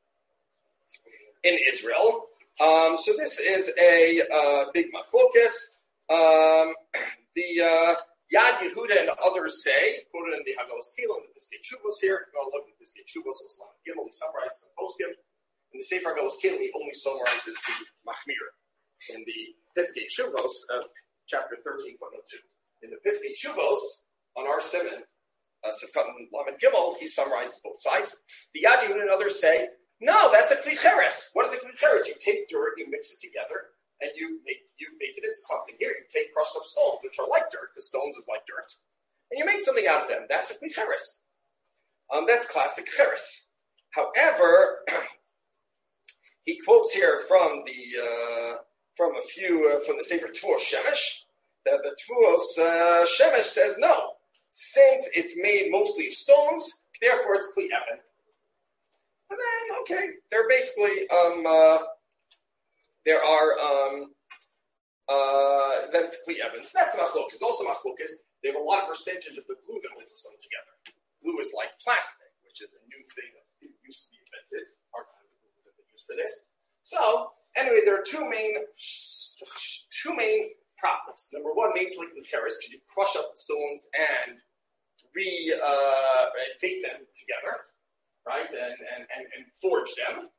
in Israel? Um, so this is a uh, big machlokas. Um, the uh, Yad Yehuda and others say, quoted in the Hagalos Kilo and the Piskei Teshuvos here. Go look at the Piskei Teshuvos. Oslam Gimel. He summarizes the poskim. In the Sefer Hagalos Kilo, he only summarizes the machmir. In the Piskei Teshuvos of chapter thirteen, footnote two. In the Piskei Teshuvos on our Simon, uh, Sefkat Lamed Gimel, he summarizes both sides. The Yad Yehuda and others say, no, that's a klicheres. What is a klicheres? You take dirt, you mix it together, and you make you make it into something. Here, you take crushed up stones, which are like dirt, because stones is like dirt, and you make something out of them. That's a klicheres. Um, that's classic cheres. However, he quotes here from the uh, from a few uh, from the Sefer Tvuos Shemesh that the Tvuos uh, Shemesh says no, since it's made mostly of stones, therefore it's Kli Eben. And then okay, they're basically um, uh, there are um, uh, that it's Kli Eben. So that's machlokas. Also machlokas. They have a lot of percentage of the glue that holds the stone together. Glue is like plastic, which is a new thing that used to be invented. Our kind of glue that they use for this. So anyway, there are two main two main problems. Number one, maybe it's like the keres. Could you crush up the stones and re uh, bake them together, right? And and and, and forge them.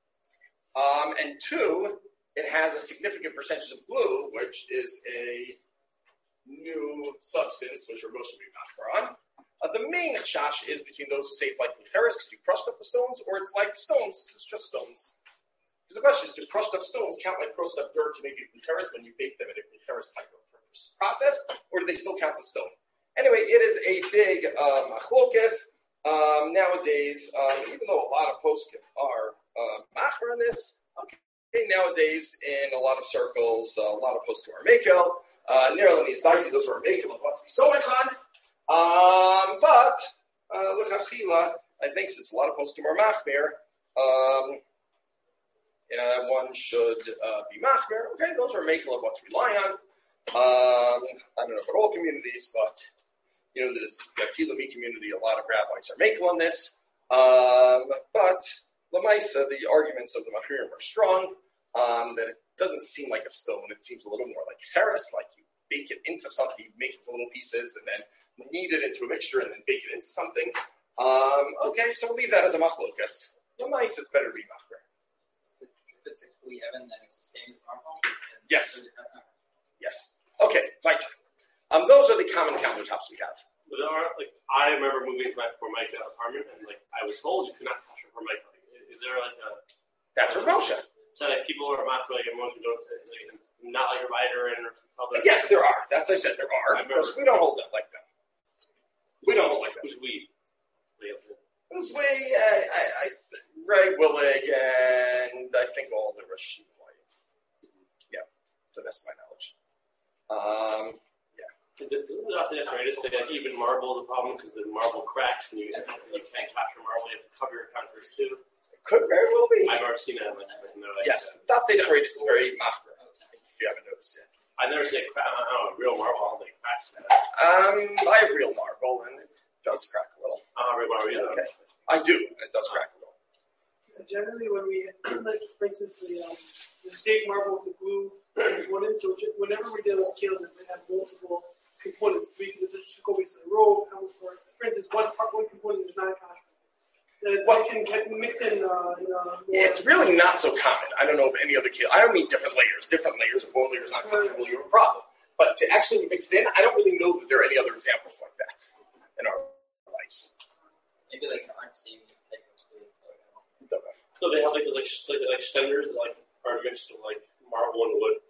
Um, and two, it has a significant percentage of glue, which is a new substance, which we're most of you machmer on. Uh, the main chash is between those who say it's like licheres because you crushed up the stones, or it's like stones because it's just stones. Because the question is, do crushed up stones count like crushed up dirt to make it licheres when you bake them in a licheres type of process, or do they still count as stone? Anyway, it is a big machlokas um, nowadays. Um, even though a lot of poskim are uh, machmer on this, okay, nowadays in a lot of circles, uh, a lot of poskim are mekel. Uh, nearly those were making of what's so um, but uh, I think since a lot of poskim are machmer, um, uh, one should uh, be machmer. Okay, those are making of what's rely on. Um, I don't know about all communities, but you know, the Gatilami community, a lot of rabbis are making on this. Um, but Lamaisa, the arguments of the Machririm are strong. Um, that it doesn't seem like a stone. It seems a little more like cheres, like you bake it into something, you make it into little pieces, and then knead it into a mixture, and then bake it into something. Um, okay, so we'll leave that as a machlokas. Well, nice, it's better to be machmer. If it's a Kli Eben, then it's the same as marble? Yes. Yes. Okay, right. Um, those are the common countertops we have. But there are, like, I remember moving to my Formica apartment, and like I was told you could not touch a Formica. Is there like a? That's a Moshe. So like people are not like emotion don't say like, it's not like a writer and other. Yes, there are. That's I said there are. We don't hold them like that. We don't hold like that. Who's we? This way, uh, I, I, Ray Willig, and I think all the Rashid. Yeah, to the best of my knowledge. Um, yeah. Doesn't it also have to say that even marble is a problem because the marble cracks and you, you can't capture marble, you have to cover your counters too? Could very well be. I've never seen that. Like, no, like yes, that's a is very machmer. If you haven't noticed yet, I've never seen a crack. I don't know, real marble. I don't think cracks. Um, I have real marble, and it does crack a little. Ah, uh, real marble. Yeah, okay. I do, and it does crack a little. Generally, when we like, for instance, the um, the big marble with the glue components. So whenever we deal with kiln, we have multiple components. Three, there's just go based on the rope. For instance, one part, one component is not kosher. Well, mixing, mixing, uh, you know, it's really not so common. I don't know of any other kiln. I don't mean different layers. Different layers of one layer is not comfortable. You have a problem. But to actually mix it in, I don't really know that there are any other examples like that in our lives. Maybe like an artsy type of glue. So they have like those like like, like extenders that like are mixed with like marble and wood.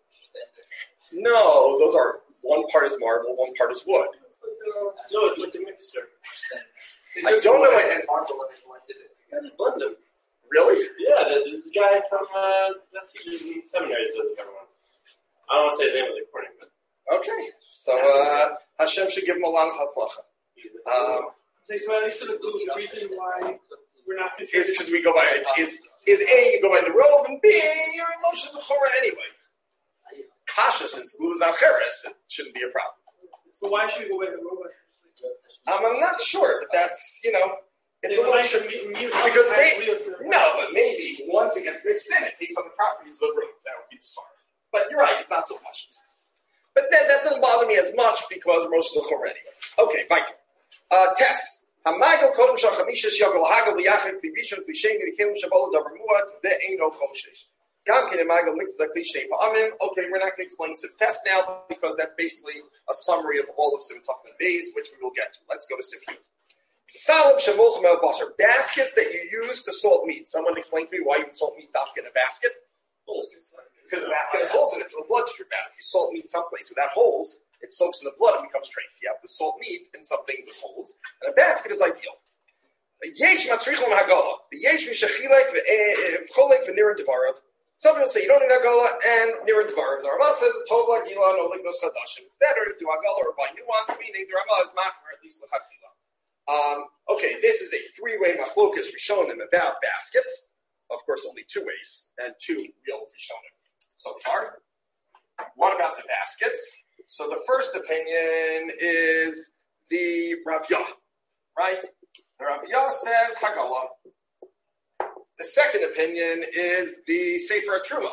No, those are one part is marble, one part is wood. It's like, uh, no, it's like a mixture. I don't know what. And marble and they blended it Yeah, they blend them. Really? Yeah, this guy from uh, that teaches in seminary does everyone. I don't want to say his name really important, but okay. So uh, Hashem should give him a lot of hatzlacha. Um, so at least for the glue, the reason why we're not is because we go by is is A, you go by the robe, and B, your emotions are chora anyway. Kasha, since glue is not cheres, it shouldn't be a problem. So why should we go by the robe? Um, I'm not sure, but that's you know. It's yeah, a little because maybe, no, but maybe once it gets mixed in, it takes on the properties of the root. That would be smart. But you're right; it's not so much. But then that doesn't bother me as much because most of the chor anyway. Okay, fine. Uh, Tess. Hamagal kodem shachamishes yagol hagel b'yachid klibishon klishei nirikim shabol davarmuat ve'eino choshesh. Gam ken hamagal mixes a klishei pa'amim. Okay, we're not going to explain Sif Tess now because that's basically a summary of all of Sif Tachman Bays, which we will get to. Let's go to Sif Yud. Salib shemolchem el basar, baskets that you use to salt meat. Someone explain to me why you would salt meat dafka in a basket? Holes. Because the basket has holes in it for the blood to drip out. If you salt meat someplace without holes, it soaks in the blood and becomes treif. You have to salt meat in something with holes, and a basket is ideal. Yesh matzrichon hagala. Yesh mishachilek v'cholek v'nira devarav. Some people say you don't need hagala and nira devarav. The Rama says tov lagila no lignos chadashim. It's better to do hagala or by nuance, meaning the Rama is machmer at least l'chadila. Um, okay, this is a three-way machlokas rishonim about baskets. Of course, only two ways and two real rishonim so far. What about the baskets? So the first opinion is the Rav Yah, right? The Rav Yah says Hagala. The second opinion is the Sefer Truma.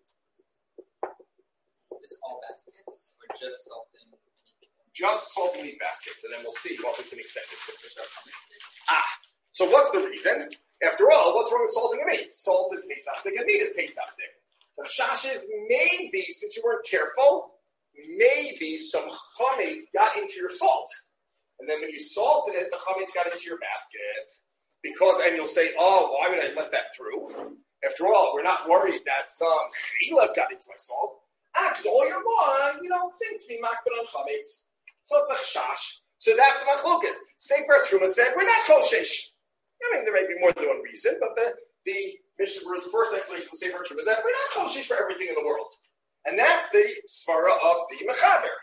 Just all baskets or just salting? Just salted meat baskets, and then we'll see what we can extend it to. Ah, so what's the reason? After all, what's wrong with salting a meat? Salt is pesachdik and meat is pesachdik. The chash is maybe, since you weren't careful, maybe some chametz got into your salt. And then when you salted it, the chametz got into your basket. Because, and you'll say, oh, why would I let that through? After all, we're not worried that some chilav got into my salt. Ah, because all year long, you don't think to be makbid on chametz. So it's a chash. So that's the machlokas. Sefer Truma said, we're not koshesh. I mean, there may be more than one reason, but the, the Mishnah Berurah's first explanation of Sefer Truma is that we're not koshesh for everything in the world. And that's the svara of the Mechaber.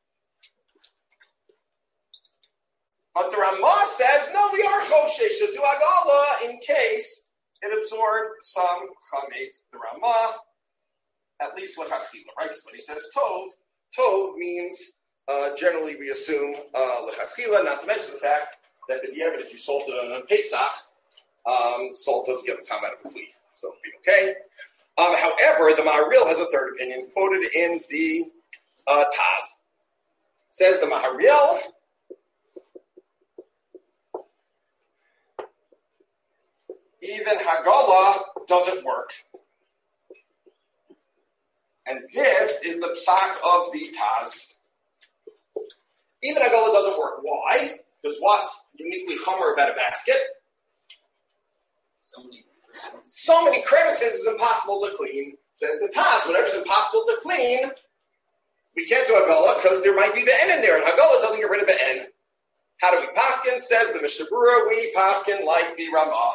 But the Ramah says, no, we are choshesh. So do hagala in case it absorbed some chametz. The Ramah, at least lechatchila, right? So when he says tov, tov means uh, generally we assume uh, lechatchila, not to mention the fact that the Yemen, if you salt it on Pesach, um, salt doesn't get the time out of the kli. So it'll be okay. Um, however, the Maharil has a third opinion quoted in the uh, Taz. Says the Maharil, even Hagala doesn't work. And this is the psak of the Taz. Even Hagala doesn't work. Why? Because what's uniquely chomer about a basket? So many So many crevices is impossible to clean. Says the Taz, whatever's impossible to clean, we can't do Hagala because there might be be'en in there, and Hagala doesn't get rid of be'en. How do we paskin? Says the Mishnah Berurah, we paskin like the Ramah.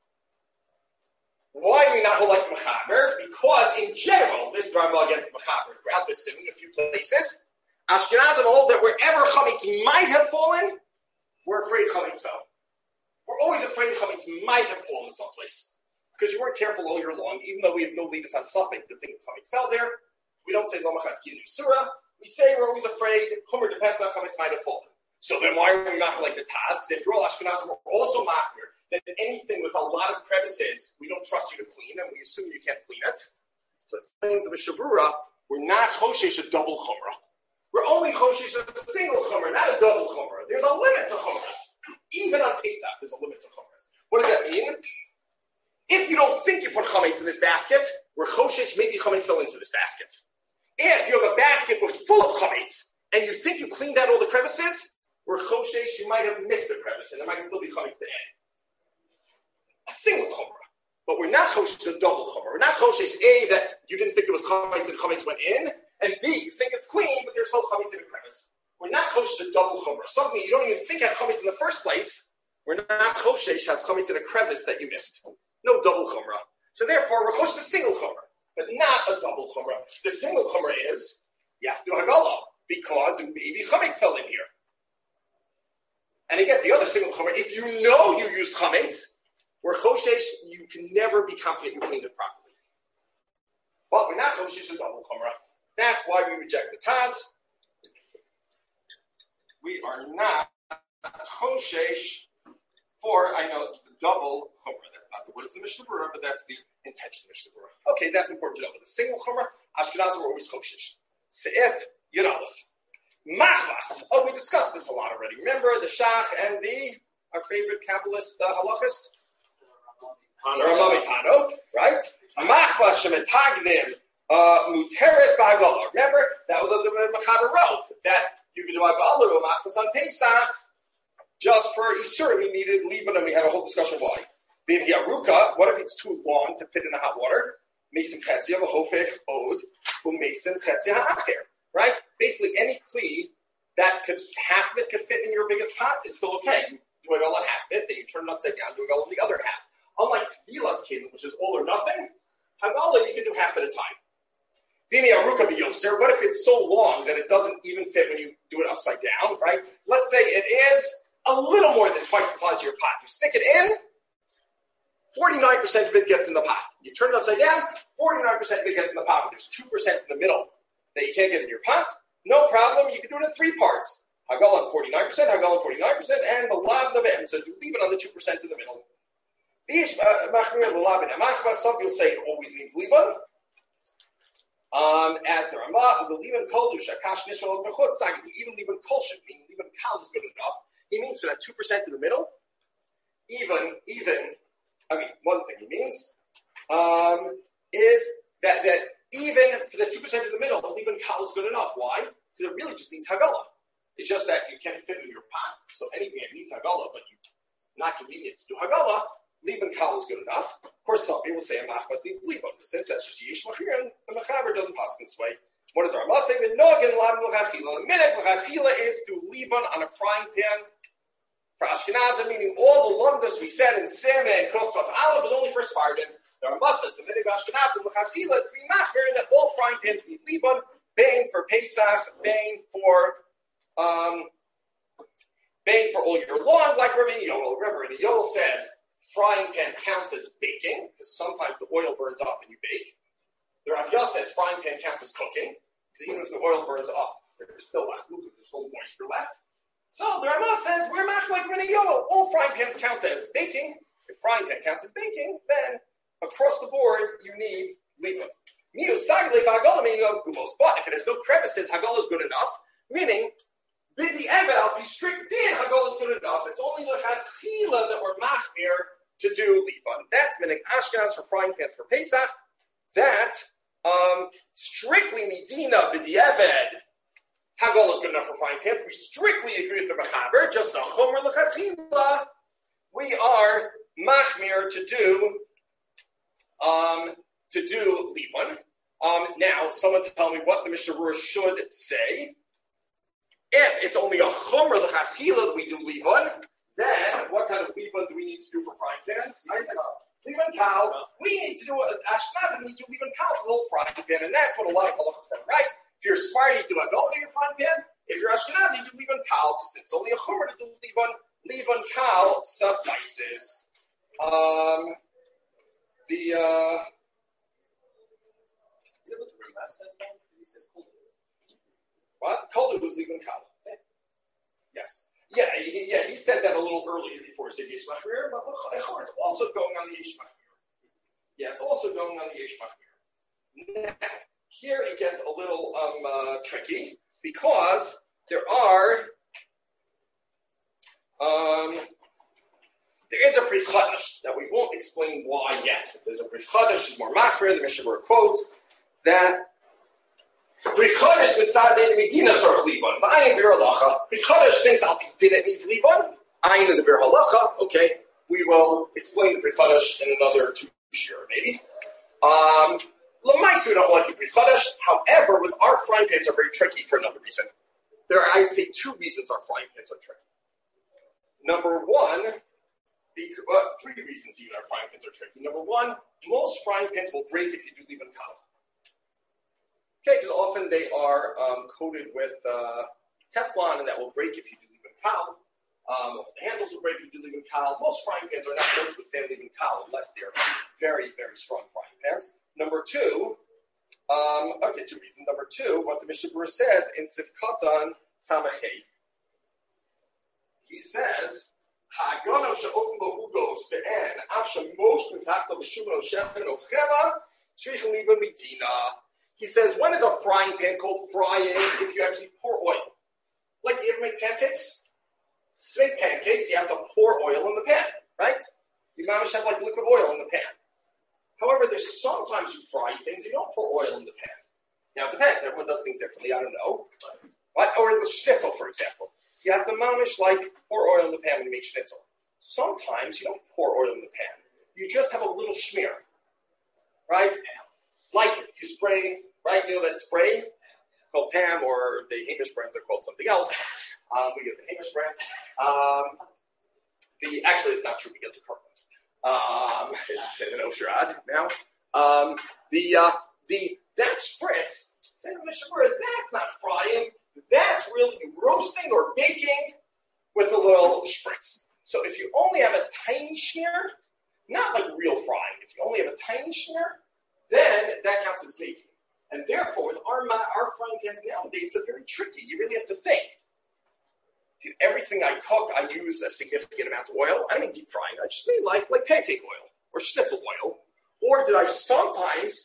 Why do we not hold like the Mechaber? Because in general, this is Ramah against the Mechaber. Throughout this in a few places, Ashkenazim hold that wherever chametz might have fallen, we're afraid chametz fell. We're always afraid chametz might have fallen someplace. Because you weren't careful all year long, even though we have no leaders as suffix to think chametz fell there. We don't say lo machazkin surah. We say we're always afraid chomer de pesach chametz might have fallen. So then why are we not like the Taz? Because after all, Ashkenazim are also machmir that anything with a lot of crevices, we don't trust you to clean, and we assume you can't clean it. So it's explaining the Mishnah Berurah, we're not choshesh a double chumrah. We're only choshesh a single chumrah, not a double chumrah. There's a limit to chumras. Even on Pesach, there's a limit to chumras. What does that mean? If you don't think you put chametz in this basket, we're choshesh, maybe chametz fell into this basket. If you have a basket with full of chametz, and you think you cleaned out all the crevices, we're choshesh, you might have missed a crevice, and there might still be chametz to add. A single chumrah. But we're not choshesh a double chumrah. We're not choshesh A, that you didn't think there was chametz and chametz went in, and B, you think it's clean, but there's no chametz in the crevice. We're not choshesh a double chumrah. Something you don't even think had chametz in the first place, we're not choshesh has chametz in a crevice that you missed. No double chumrah. So therefore, we're choshesh a single chumrah, but not a double chumrah. The single chumrah is, you have to do hagala, because maybe chametz fell in here. And again, the other single chumrah, if you know you used chametz, where choshesh, you can never be confident you cleaned it properly. But we're not choshesh a double chumrah. That's why we reject the Taz. We are not choshesh for, I know, the double chumrah. That's not the words of the Mishnah Berurah, but that's the intention of the Mishnah Berurah. Okay, that's important to know. With the single chumrah, Ashkenazim are always choshesh. Se'ef, Yud Aleph. Machvas. Oh, we discussed this a lot already. Remember the Shach and the, our favorite Kabbalist uh, halachist? The Ramami Pano, right? Machvas shemetagnim muteres b'hagala. Remember, that was on the Mechaber wrote that you could do hagala or machvas on Pesach just for Isur. We needed Lebanon. We had a whole discussion why. Being the Aruka, what if it's too long to fit in the hot water? Mason chetzia v'hofech od u'mason chetzia ha'acher. Right? Basically, any kli that could half of it could fit in your biggest pot is still okay. do Hagala half it, then you turn it upside down, do Hagala the other half. Unlike Tfilas Kelim, which is all or nothing, Hagala you can do half at a time. Dini Aruka B'Yoser, what if it's so long that it doesn't even fit when you do it upside down, right? Let's say it is a little more than twice the size of your pot. You stick it in, forty-nine percent of it gets in the pot. You turn it upside down, forty-nine percent of it gets in the pot, but there's two percent in the middle that you can't get in your pot. No problem, you can do it in three parts. Hagal on forty-nine percent, Hagal on forty-nine percent, and the Lab Nabem. So do leave it on the two percent in the middle. Some people say it always needs Liban. Um, at the Ramah, the Liban Kol, Shakash Nishal Mechot, Sag, even Liban Kolshik, meaning Liban Kal is good enough. He means for that two percent in the middle, even, even, I mean, one thing he means um, is that, that even for the two percent in the middle, Liban Kal is good enough. Why? Because it really just needs Hagala. It's just that you can't fit in your pot. So anything that needs Hagala, but you not convenient to do Hagala, Liban Kal is good enough. Of course, some people say a Machbas needs Liban. Since that's just Yesh Machir, and the Mechaber doesn't possibly sway. What does the Ramah say? The minute L'chachila is to Liban on a frying pan for Ashkenazim, meaning all the lumdus we said in Semeh and Kof Kof Aleph is only for Sfardim. The Ramah says the minute Ashkenazim L'chachila is to be Machbir that all frying pans need Liban, Bain for Pesach, Bain for um, Bain for all year long, like Rabbi Yoel. Remember, Rabbi Yoel says frying pan counts as baking because sometimes the oil burns up and you bake. The Rav Yah says frying pan counts as cooking. So even if the oil burns up, there's still left, there's still moisture left. So the Ramah says, we're not like Rabbi Yoel. All frying pans count as baking. If frying pan counts as baking, then across the board, you need Liban. But if it has no crevices, Hagala is good enough. Meaning, Bidi Eved, I'll be strict in, Hagala is good enough. It's only L'chachila that we're machmir to do Liban. That's meaning Ashkenaz for frying pans for Pesach. That um, strictly Medina Bidi Eved, Hagala is good enough for frying pans. We strictly agree with the Mechaber, just a Chomer L'chachila. We are machmir to do um, to do Liban. Um, now, someone tell me what the Mishnah Berurah should say. If it's only a Chomer L'chachila that we do Liban, then what kind of Liban do we need to do for frying pans? Liban Kal. We need to do Ashkenazim need to do Liban Kal for the whole frying pan, and that's what a lot of halachas say, right? If you're Sephardi, you do Hagala in your frying pan. If you're Ashkenazi, you do Liban Kal, because it's only a Chomer to do Liban. Liban Kal suffices. Um, the uh, Is it what the Ramah says then? He says Kol. what? Kol was Liban Kal. Yes. Yeah, he, yeah, he said that a little earlier before he said Yesh Machmir, but it's also going on the Yesh Machmir. Yeah, it's also going on the Yesh Machmir. Now, here it gets a little um, uh, tricky because there are um, there is a Pri Chadash that we won't explain why yet. There's a Pri Chadash, more Machmir, the Mishnah Berurah quotes that Pri Chadash mitzad de Medina tzarich Liban. V'ayin bir halacha. Pri Chadash thinks al pidin it needs Liban. Ayin in the bir halacha. Okay, we will explain the Pri Chadash in another two shir maybe. Um, L'maisa we don't like the Pri Chadash. However, with our frying pans are very tricky for another reason. There are, I'd say, two reasons our frying pans are tricky. Number one, because, uh, three reasons even our frying pans are tricky. Number one, most frying pans will break if you do Liban Kal. Okay, because often they are um, coated with uh, Teflon, and that will break if you do Liban Kal. Um, if the handles will break if you do Liban Kal. Most frying pans are not built to withstand Liban Kal unless they're very, very strong frying pans. Number two, um, okay, two reasons. Number two, what the Mishnah Berurah says in Sifkatan Samachei. He says, "Ha'agano she'ofen ba'ugos be'en af she'mosh mitachta b'shumon she'en ochela tzrich liban medina." He says, when is a frying pan called frying if you actually pour oil? Like you ever make pancakes? To make pancakes, you have to pour oil in the pan, right? You mamish have like liquid oil in the pan. However, there's sometimes you fry things, you don't pour oil in the pan. Now, it depends. Everyone does things differently. I don't know. What? Or the schnitzel, for example. You have to mamish like pour oil in the pan when you make schnitzel. Sometimes you don't pour oil in the pan. You just have a little schmear, right? Like you spray, right? You know that spray called Pam, or the English brands are called something else. Um, we get the English brands. Um, the actually it's not true. We get the Kirkland. Um, it's an Osherad now. Um, the uh, the that spritz says the Mishnah Berurah, that's not frying. That's really roasting or baking with a little spritz. So if you only have a tiny schneer, not like real frying, if you only have a tiny schneer, then that counts as baking. And therefore, with our our frying pans nowadays, it's very tricky. You really have to think. Did everything I cook, I use a significant amount of oil? I don't mean deep frying. I just mean like, like pancake oil or schnitzel oil. Or did I sometimes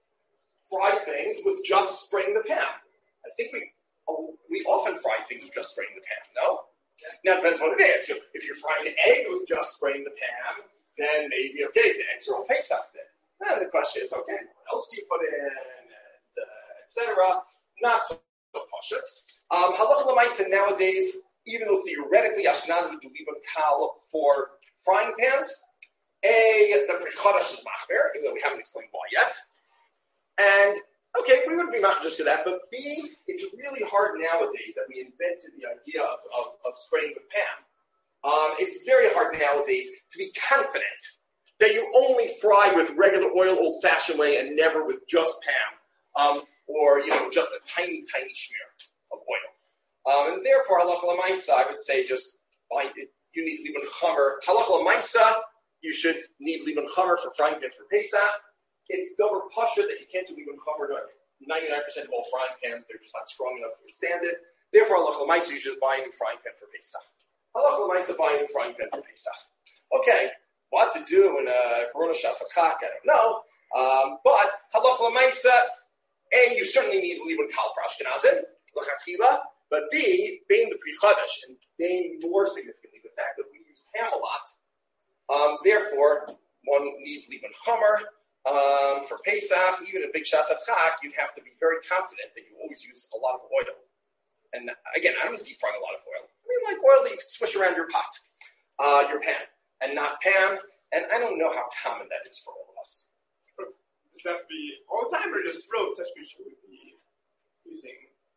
fry things with just spraying the pan? I think we we often fry things with just spraying the pan, no? Now, it depends what it is. So if you're frying an egg with just spraying the pan, then maybe, okay, the eggs are all Pesach then. Then the question is, okay, what else do you put in, and uh, et cetera. Not so, so pashut. Um, Halacha l'maisa nowadays, even though theoretically Ashkenazim would do liban kal for frying pans, A, the Pri Chodesh is machmer, even though we haven't explained why yet. And, okay, we wouldn't be machmer just for that, but B, it's really hard nowadays that we invented the idea of, of, of spraying with pan. Um, it's very hard nowadays to be confident that you only fry with regular oil, old-fashioned way, and never with just pan, um, or, you know, just a tiny, tiny smear of oil. Um, and therefore, halacha l'maisa, I would say just bind it. You need liban chamer. Halacha l'maisa, you should need liban chamer for frying pans for Pesach. It's gover pasha that you can't do liban chamer to ninety-nine percent of all frying pans. They're just not strong enough to withstand it. Therefore, halacha l'maisa, you should just buy a new frying pan for Pesach. Halacha l'maisa, buy a new frying pan for Pesach. Okay, what to do in a Corona Shasachak, I don't know. Um, but halacha l'maisa, A, you certainly need liban kal for Ashkenazim, l'chatchila. But B, being the Pri Chodesh, and being more significantly the fact that we use ham a lot, um, therefore, one needs liban chamer um, for Pesach. Even in Big Shas Chak, you'd have to be very confident that you always use a lot of oil. And again, I don't mean deep frying a lot of oil. I mean like oil that you can swish around your pot, uh, your pan, and not pan. And I don't know how common that is for all of us. Does that have to be all the time, or just rove tashmisha would be using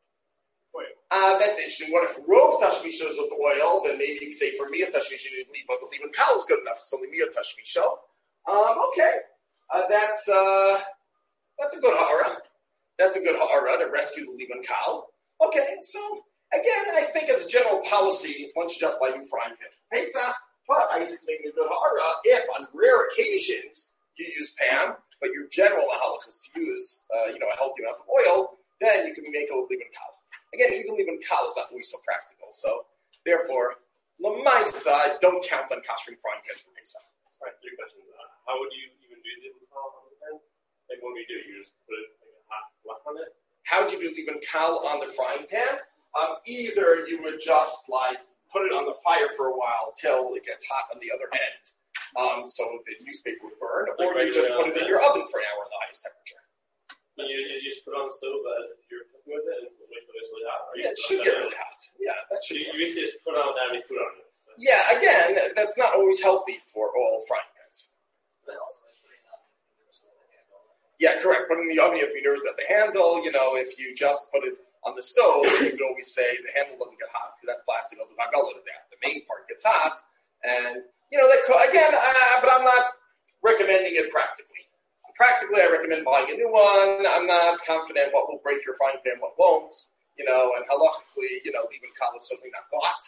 oil? Uh, that's interesting. What if rove tashmisha is with oil? Then maybe you could say for miyah tashmisha you need liban, but liban kal is good enough. It's only miyah tashmisha. Um, okay, uh, that's uh, that's a good ha'ara. That's a good ha'ara to rescue the liban kal. Okay, so again, I think as a general policy, one should just buy new frying pan for Pesach. But Isaac's making a good ha'ara if on rare occasions you use pan, but your general halach is to use uh, you know a healthy amount of oil, then you can make it with liban kal. Again, even liban kal is not always so practical. So, therefore, l'maisa, don't count on kashering frying pan for Pesach. All right, three questions. Uh, how would you even do liban kal on the pan? Like, what do you do? You just put it, like, a hot wok on it? How do you do liban kal on the frying pan? Um, either you would just, like, put it on the fire for a while till it gets hot on the other end, um, so the newspaper would burn, Like or you just put it in your oven for an hour at the highest temperature. And you, you just put it on the stove as if you're cooking with it, and it's wait till it's really hot? Or Yeah, it should get really hot. Yeah, that should. You, you basically just put it on without any food on it. So. Yeah, again, that's not always healthy for all frying pans. But also, like, putting it on the handle. Yeah, correct. Put it in the oven if you notice that the handle, you know, if you just put it on the stove, you could always say the handle doesn't get hot because that's plastic. It'll do vagala to that. The main part gets hot, and you know that again. Uh, but I'm not recommending it practically. Practically, I recommend buying a new one. I'm not confident what will break your frying pan, what won't. You know, and halachically, you know, liban kal is certainly not bought.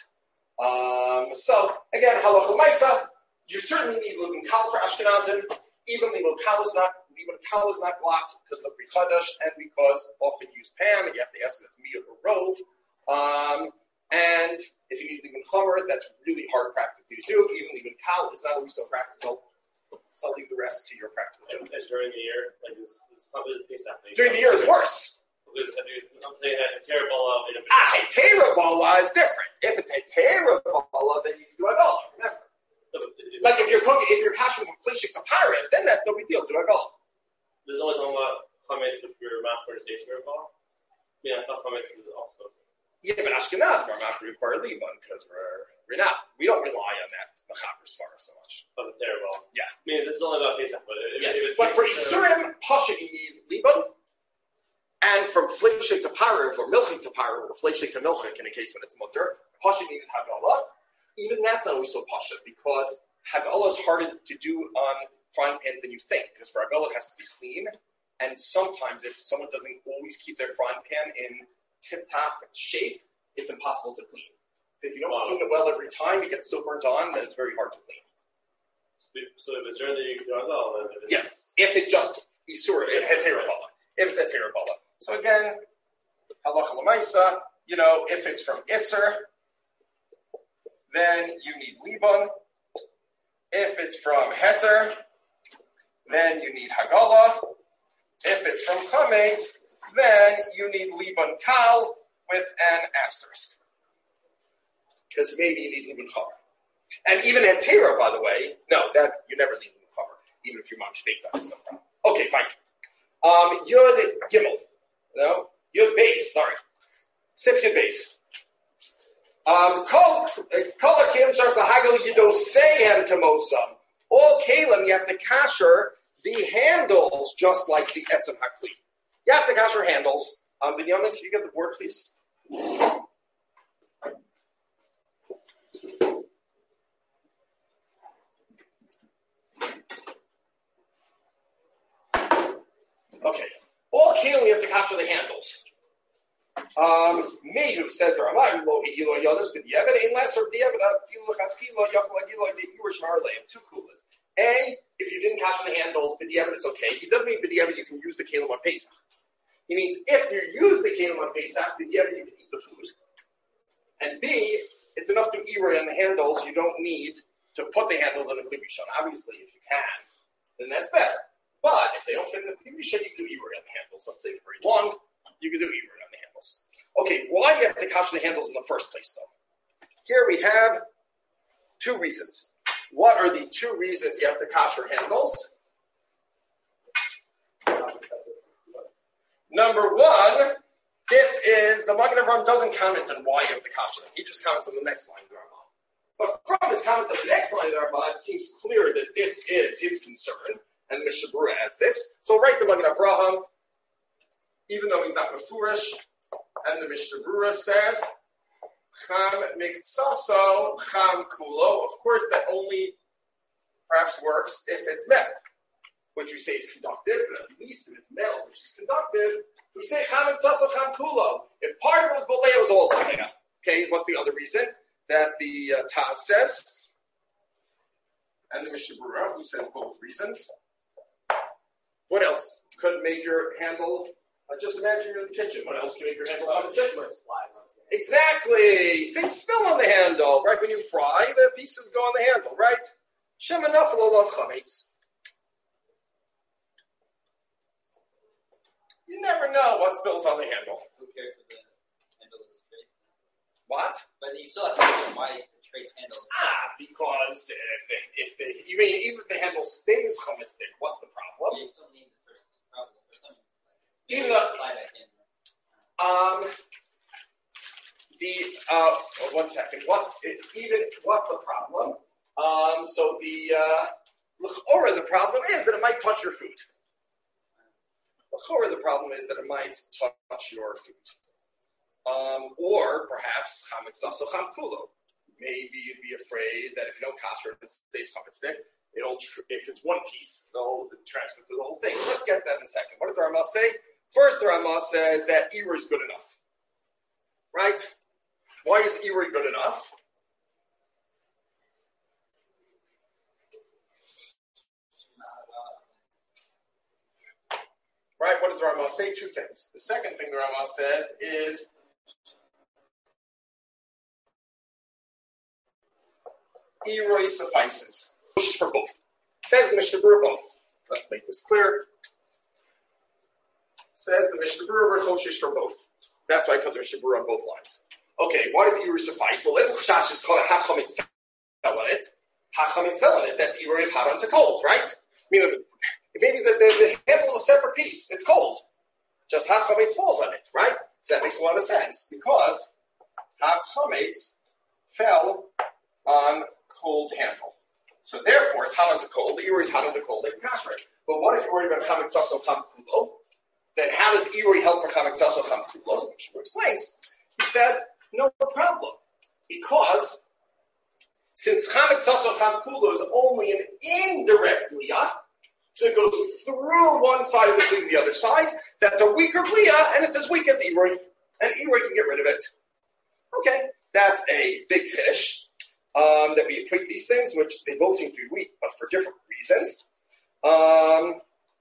Um, so again, halacha l'maisa, you certainly need liban kal for Ashkenazim. Even liban kal is not. Liban kal is not blocked because of the Pri Chodesh and because often use pan, and you have to ask if it's miyah or rove. Um, and if you need liban chamer, that's really hard practically to do. Even liban kal is not always so practical. So I'll leave the rest to your practical And, judgment. and during the year, like this, this probably is Pesach. During the year is worse. Because I'm saying that Terebola in a Ah, Hetera is different. If it's Hetera then you can do Agala. Remember, like if you're cooking, if you're hashing from fleshik to parif, then that's no big deal. Do Agala. There's only talking about chametz if your mouth for the Terebola. Yeah, I thought chametz is also. Yeah, but Ashkenaz are not require liban because we're we're not. We don't rely on that mechaber svara so much. Of the Terebola. Yeah. I mean, this is only about Pesach, but if, Yes, if it's but for Pesach, Isurim, Pasha, you need liban. And from fleshik to parif, or milchik to parif, or fleshik to milchik, in a case when it's mutter, Pasha needed Hagala. even that's not always so pasha because hagala is harder to do on frying pans than you think because for hagala it has to be clean. And sometimes if someone doesn't always keep their frying pan in tip-top shape, it's impossible to clean. If you don't clean it well every time, it gets so burnt on that it's very hard to clean. So if it's during the hagala, then it's yes. If it just isur, if it's heterabala, if it's heterabala. So again, halacha l'maisa. You know, if it's from iser, then you need libun. If it's from heter, then you need hagala. If it's from chametz, then you need libun kal with an asterisk. Because maybe you need libun chamer. And even hetera, by the way, no, that you never need libun chamer, even if your mom's baked on it, no problem. Okay, fine. Um, Yud Gimel. No? Yud Beis, sorry. Sif Yud Beis. Um, Kol Akim Sharf Hagel Yidoseihem Kamosam. All Kalim, you have to kasher the handles just like the Etzem HaKli. You have to kasher handles. Um, Binyamin, can you get the board, please? Okay. All Kalim, you have to kasher the handles. Um, Mehu says, "Ramah Elohi Elo Yodas b'diavad ein lesser b'diavad filo chafilo yachla gilo b'yurish marleim two kulas." A, if you didn't kasher the handles b'diavad, it's okay. He doesn't mean b'diavad you can use the kelim on Pesach. He means if you use the kelim on Pesach, b'diavad you can eat the food. And B, it's enough to eat on the handles. You don't need to put the handles on a kli rishon. Obviously, if you can, then that's better. But if they don't fit in the kli rishon, you can do eat on the handles. Let's say they're very long, you can do eat on the handles. Okay, why do you have to kasher the handles in the first place, though? Here we have two reasons. What are the two reasons you have to kasher handles? Number one, this is, the Magen Avraham doesn't comment on why you have to kasher them. He just comments on the next line of the Rambam. But from his comment on the next line of the Rambam, it seems clear that this is his concern, and the Mishnah Berurah adds this. So write the Magen Avraham, even though he's not mefurish, and the Mishnah Berurah says, Cham miktsaso, cham kulo. Of course, that only perhaps works if it's metal, which we say is conductive, but at least if it's metal, which is conductive, we say cham miktsaso, cham kulo. If part of it was boleh, it was all boleh. Okay, what's the other reason that the uh, Tav says? And the Mishnah Berurah, who says both reasons. What else could make your handle? Uh, just imagine you're in the kitchen. What else can make your handle come and exactly. Things spill on the handle, right? When you fry, the pieces go on the handle, right? Shem enough love chametz. You never know what spills on the handle. Who cares if the handle is straight? What? But you still have to know why the straight handle is Ah, because if the, if the, you mean even if the handle stays chametz thick, what's the problem? You still need the first problem or something. Even though, um, the uh, oh, one second. What's it, even? What's the problem? Um, so the uh, l'chora, the problem is that it might touch your food. L'chora, the problem is that it might touch your food, um, or perhaps cham miktsaso cham kulo. Maybe you'd be afraid that if you don't kasher it stays chametz thick, it'll tr- if it's one piece, it'll transfer through the whole thing. So let's get that in a second. What does the Rambam say? First, the Rambam says that Ewer is good enough. Right? Why is Ewer good enough? Right? What does the Rambam say? Two things. The second thing the Rambam says is Eroy suffices. For both. Says the Mishnah Berurah both. Let's make this clear. Says the Mishnah Berurah choshish for both. That's why I put the Mishnah Berurah on both lines. Okay, why does Eruv suffice? Well, if Chash is called Hachamitz fell on it, Hachamitz fell on it, that's Eruv if hot onto cold, right? I mean, maybe the, the, the handle is a separate piece. It's cold. Just Hachamitz falls on it, right? So that makes a lot of sense because Hachamitz fell on cold handle. So therefore, it's hot onto cold. The Eruv is hot onto cold. They can castrate. But what if you're worried about Chametz also Cham Kulo? Then how does Eruv help for Chametz also Cham Kulo? So the Mishnah explains. He says, no problem. Because Since chametz also cham kulo is only an indirect liya, so it goes through one side of the kli to the other side, that's a weaker liya, and it's as weak as Eroy. And Eroy can get rid of it. Okay, that's a big fish. Um, that we equate these things, which they both seem to be weak, but for different reasons. Um,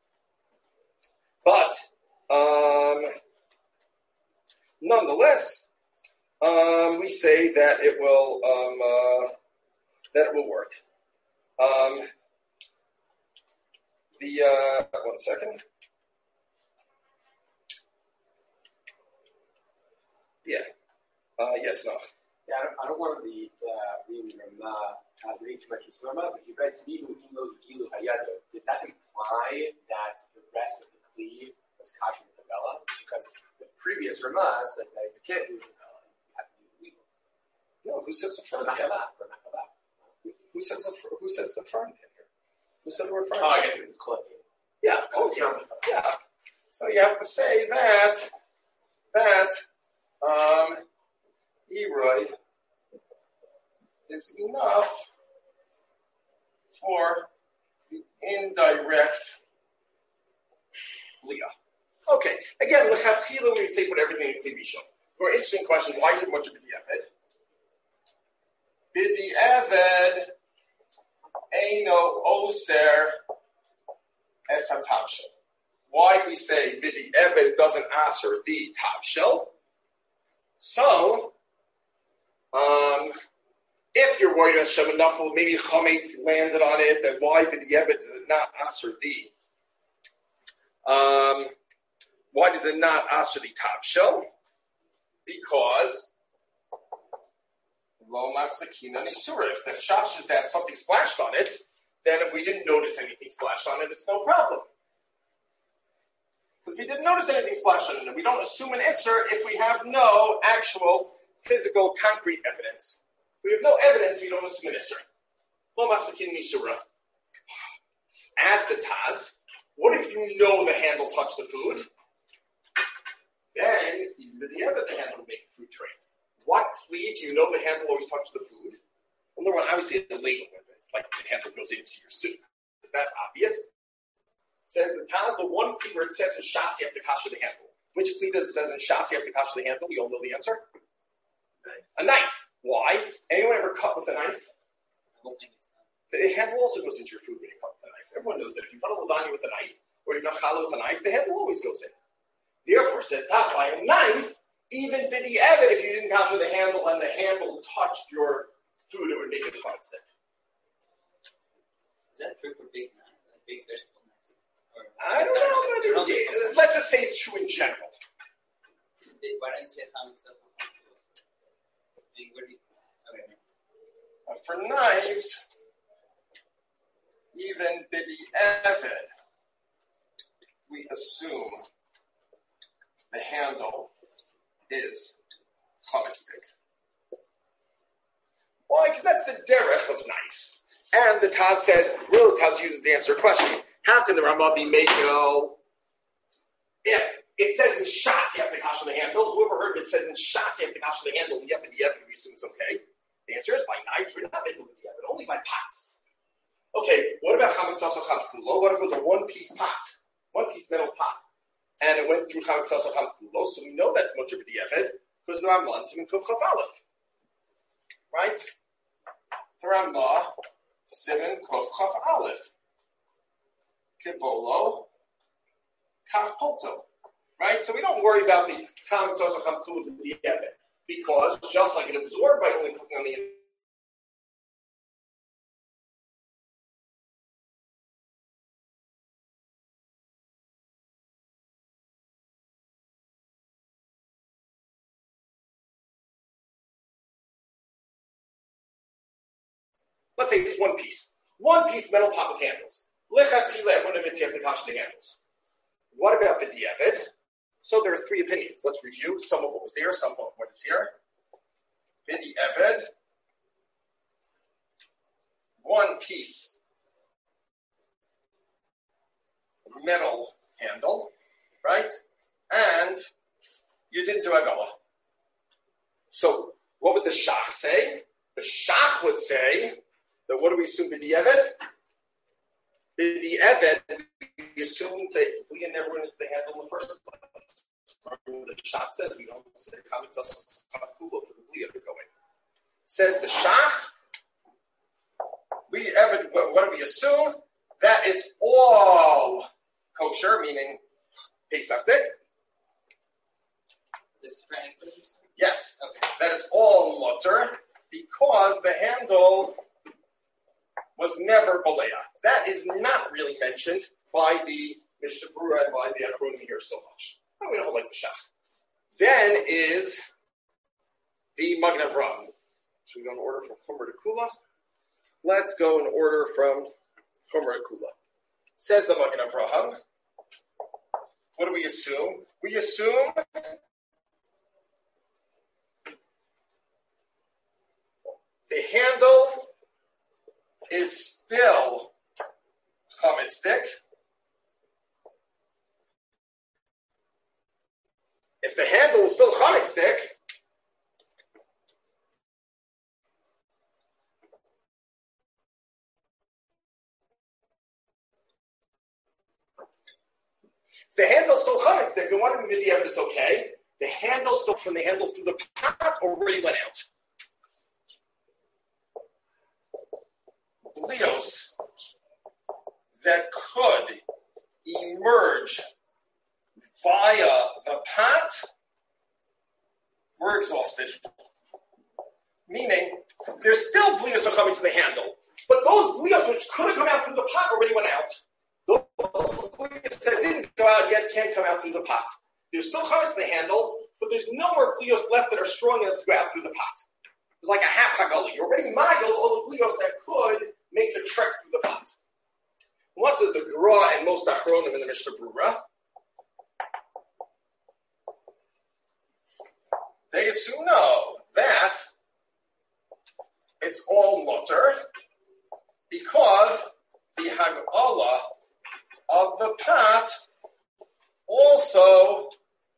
but um, nonetheless, um, we say that it will um, uh, that it will work. Um, the uh, one second. Yeah. Uh, yes. No. Yeah, I don't, I don't want to be uh, reading Ramah, uh, reading too much in Ramah, but he read Smilu, Ilo, Gilu, Hayado. Does that imply that the rest of the cleave was kosher with the Bella? Because the previous Ramah says that you can't do the Bella, you have to do the legal. No, who says the For front? Machabah, for Machabah. Who says the fr- who says the front in here? Who said the word front? Oh, I guess it's close. Yeah, oh, yeah, yeah. So you have to say that that um, Eroy is enough for the indirect liya. Okay, again, l'chafchila we would say put everything in Kli Rishon. More interesting question: why is it much of b'di'eved? B'di'eved eino oser es hatavshel. Why do we say b'di'eved doesn't answer the tavshel? So, um, if you're worried about Shem Nafel, maybe Chametz landed on it, then why b'di'eved does it not answer the? Um, why does it not answer the tavshel? Because lo machzakina nisura. If the shash is that something splashed on it, then if we didn't notice anything splashed on it, it's no problem. Because we didn't notice anything splashed on it. We don't assume an isser if we have no actual physical, concrete evidence. We have no evidence, we don't assume an isser. Lo machzakina nisura. Add the taz. What if you know the handle touched the food? Then, the other the handle will make a food tray. What plea do you know the handle always touches the food? Well, number one, obviously the label with it, like the handle goes into your soup. That's obvious. It says the Taz, the one plea where it says in Shas you have to kasher the handle. Which plea does it says in Shas you have to kasher the handle? We all know the answer. A knife. Why? Anyone ever cut with a knife? The handle also goes into your food when you cut with a knife. Everyone knows that if you cut a lasagna with a knife, or you cut challah with a knife, the handle always goes in. Therefore, says that by a knife, even b'di'eved, if you didn't capture the handle and the handle touched your food, it would make it quite stick. Is that true for big knives, like big vegetable knives? Or I don't know, but it, it, let's just say it's true in general. Why don't you say comics up? Okay. Uh, for knives, even b'di'eved, we assume the handle is comic stick. Why? Because that's the derech of knives. And the Taz says, really, Taz uses to answer a question. How can the Ramah be Mekel if it says in Shas you have to kasher the handle? Whoever heard it says in Shas you have to kasher the handle, and yet we assume it's okay. The answer is by knives, we're not making it, but only by pots. Okay, what about chametz also cham kulo? What if it was a one-piece pot, one-piece metal pot? And it went through chametz also cham kulo, so we know that's mutter b'di'eved because the Ramah simin kuf chaf aleph, right? The Ramah simin kuf chaf aleph, kibolo, kaf polto, right? So we don't worry about the chametz also cham kulo b'di'eved because just like it absorbed by only cooking on the let's say it's one piece. One piece metal pot with handles. Lechatchila, one of it you have to kasher the handles. What about b'di'eved? So there are three opinions. Let's review some of what was there, some of what is here. B'di'eved, one piece metal handle, right? And you didn't do agala. So what would the shach say? The Shach would say that what do we assume b'di'evet? B'di'evet, we assume that Leah never went into the handle in the first place. Remember what the Shach says, we don't say Chametz Kula for the Leah to go in. Says the Shach, we ever, what do we assume? That it's all kosher, meaning Pesach Day. This is for any question? Yes, Okay. that it's all mutter because the handle was never balea. That is not really mentioned by the Mishnah Berurah and by the Achronim here so much. Oh, we don't like the Shach. Then is the Magen Avraham. So we go in order from Chomer to Kula. Let's go in order from Chomer to Kula. Says the Magen Avraham. What do we assume? We assume the handle is still chametz stick. If the handle is still chametz stick, the handle still chametz stick, then what do we have is okay? The handle still from the handle through the pot already went out. Blios that could emerge via the pot were exhausted. Meaning, there's still blios or chametz in the handle, but those blios which could have come out through the pot already went out. Those blios that didn't go out yet can't come out through the pot. There's still chametz in the handle, but there's no more blios left that are strong enough to go out through the pot. It's like a half hagali. You're already mild all the blios that could make the trek through the pot. What does the Gra and most Achronim in the Mishnah Berurah? They assume no, that it's all mutter because the Hag'ala of the pot also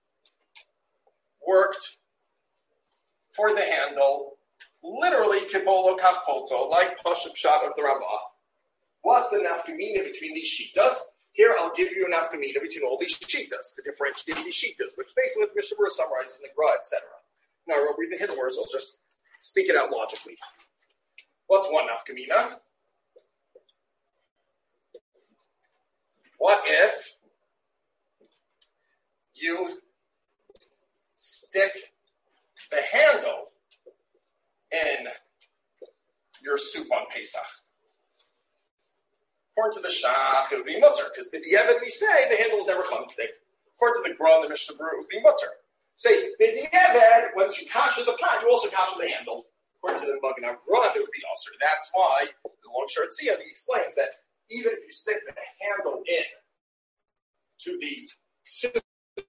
worked for the handle. Literally, kibolo kachpoto, like Pashup Shot of the Rambam. What's the nafkamina between these shitas? Here, I'll give you a nafkamina between all these shitas, to differentiate these shitas, which basically what the Mishnah Berurah summarizes in the Gra, et cetera. Now, I won't read in his words, I'll just speak it out logically. What's one nafkamina? What if you stick the handle in your soup on Pesach? According to the Shach, it would be mutter, because b'di'evet we say the handle is never chametz stick. According to the Gra and the Mishnah Berurah, it would be mutter. Say b'di'evet, once you kasher the pot, you also kasher the handle. According to the Magen Avraham, it would be also. That's why the Long Short Tziyah, he explains that even if you stick the handle in to the soup,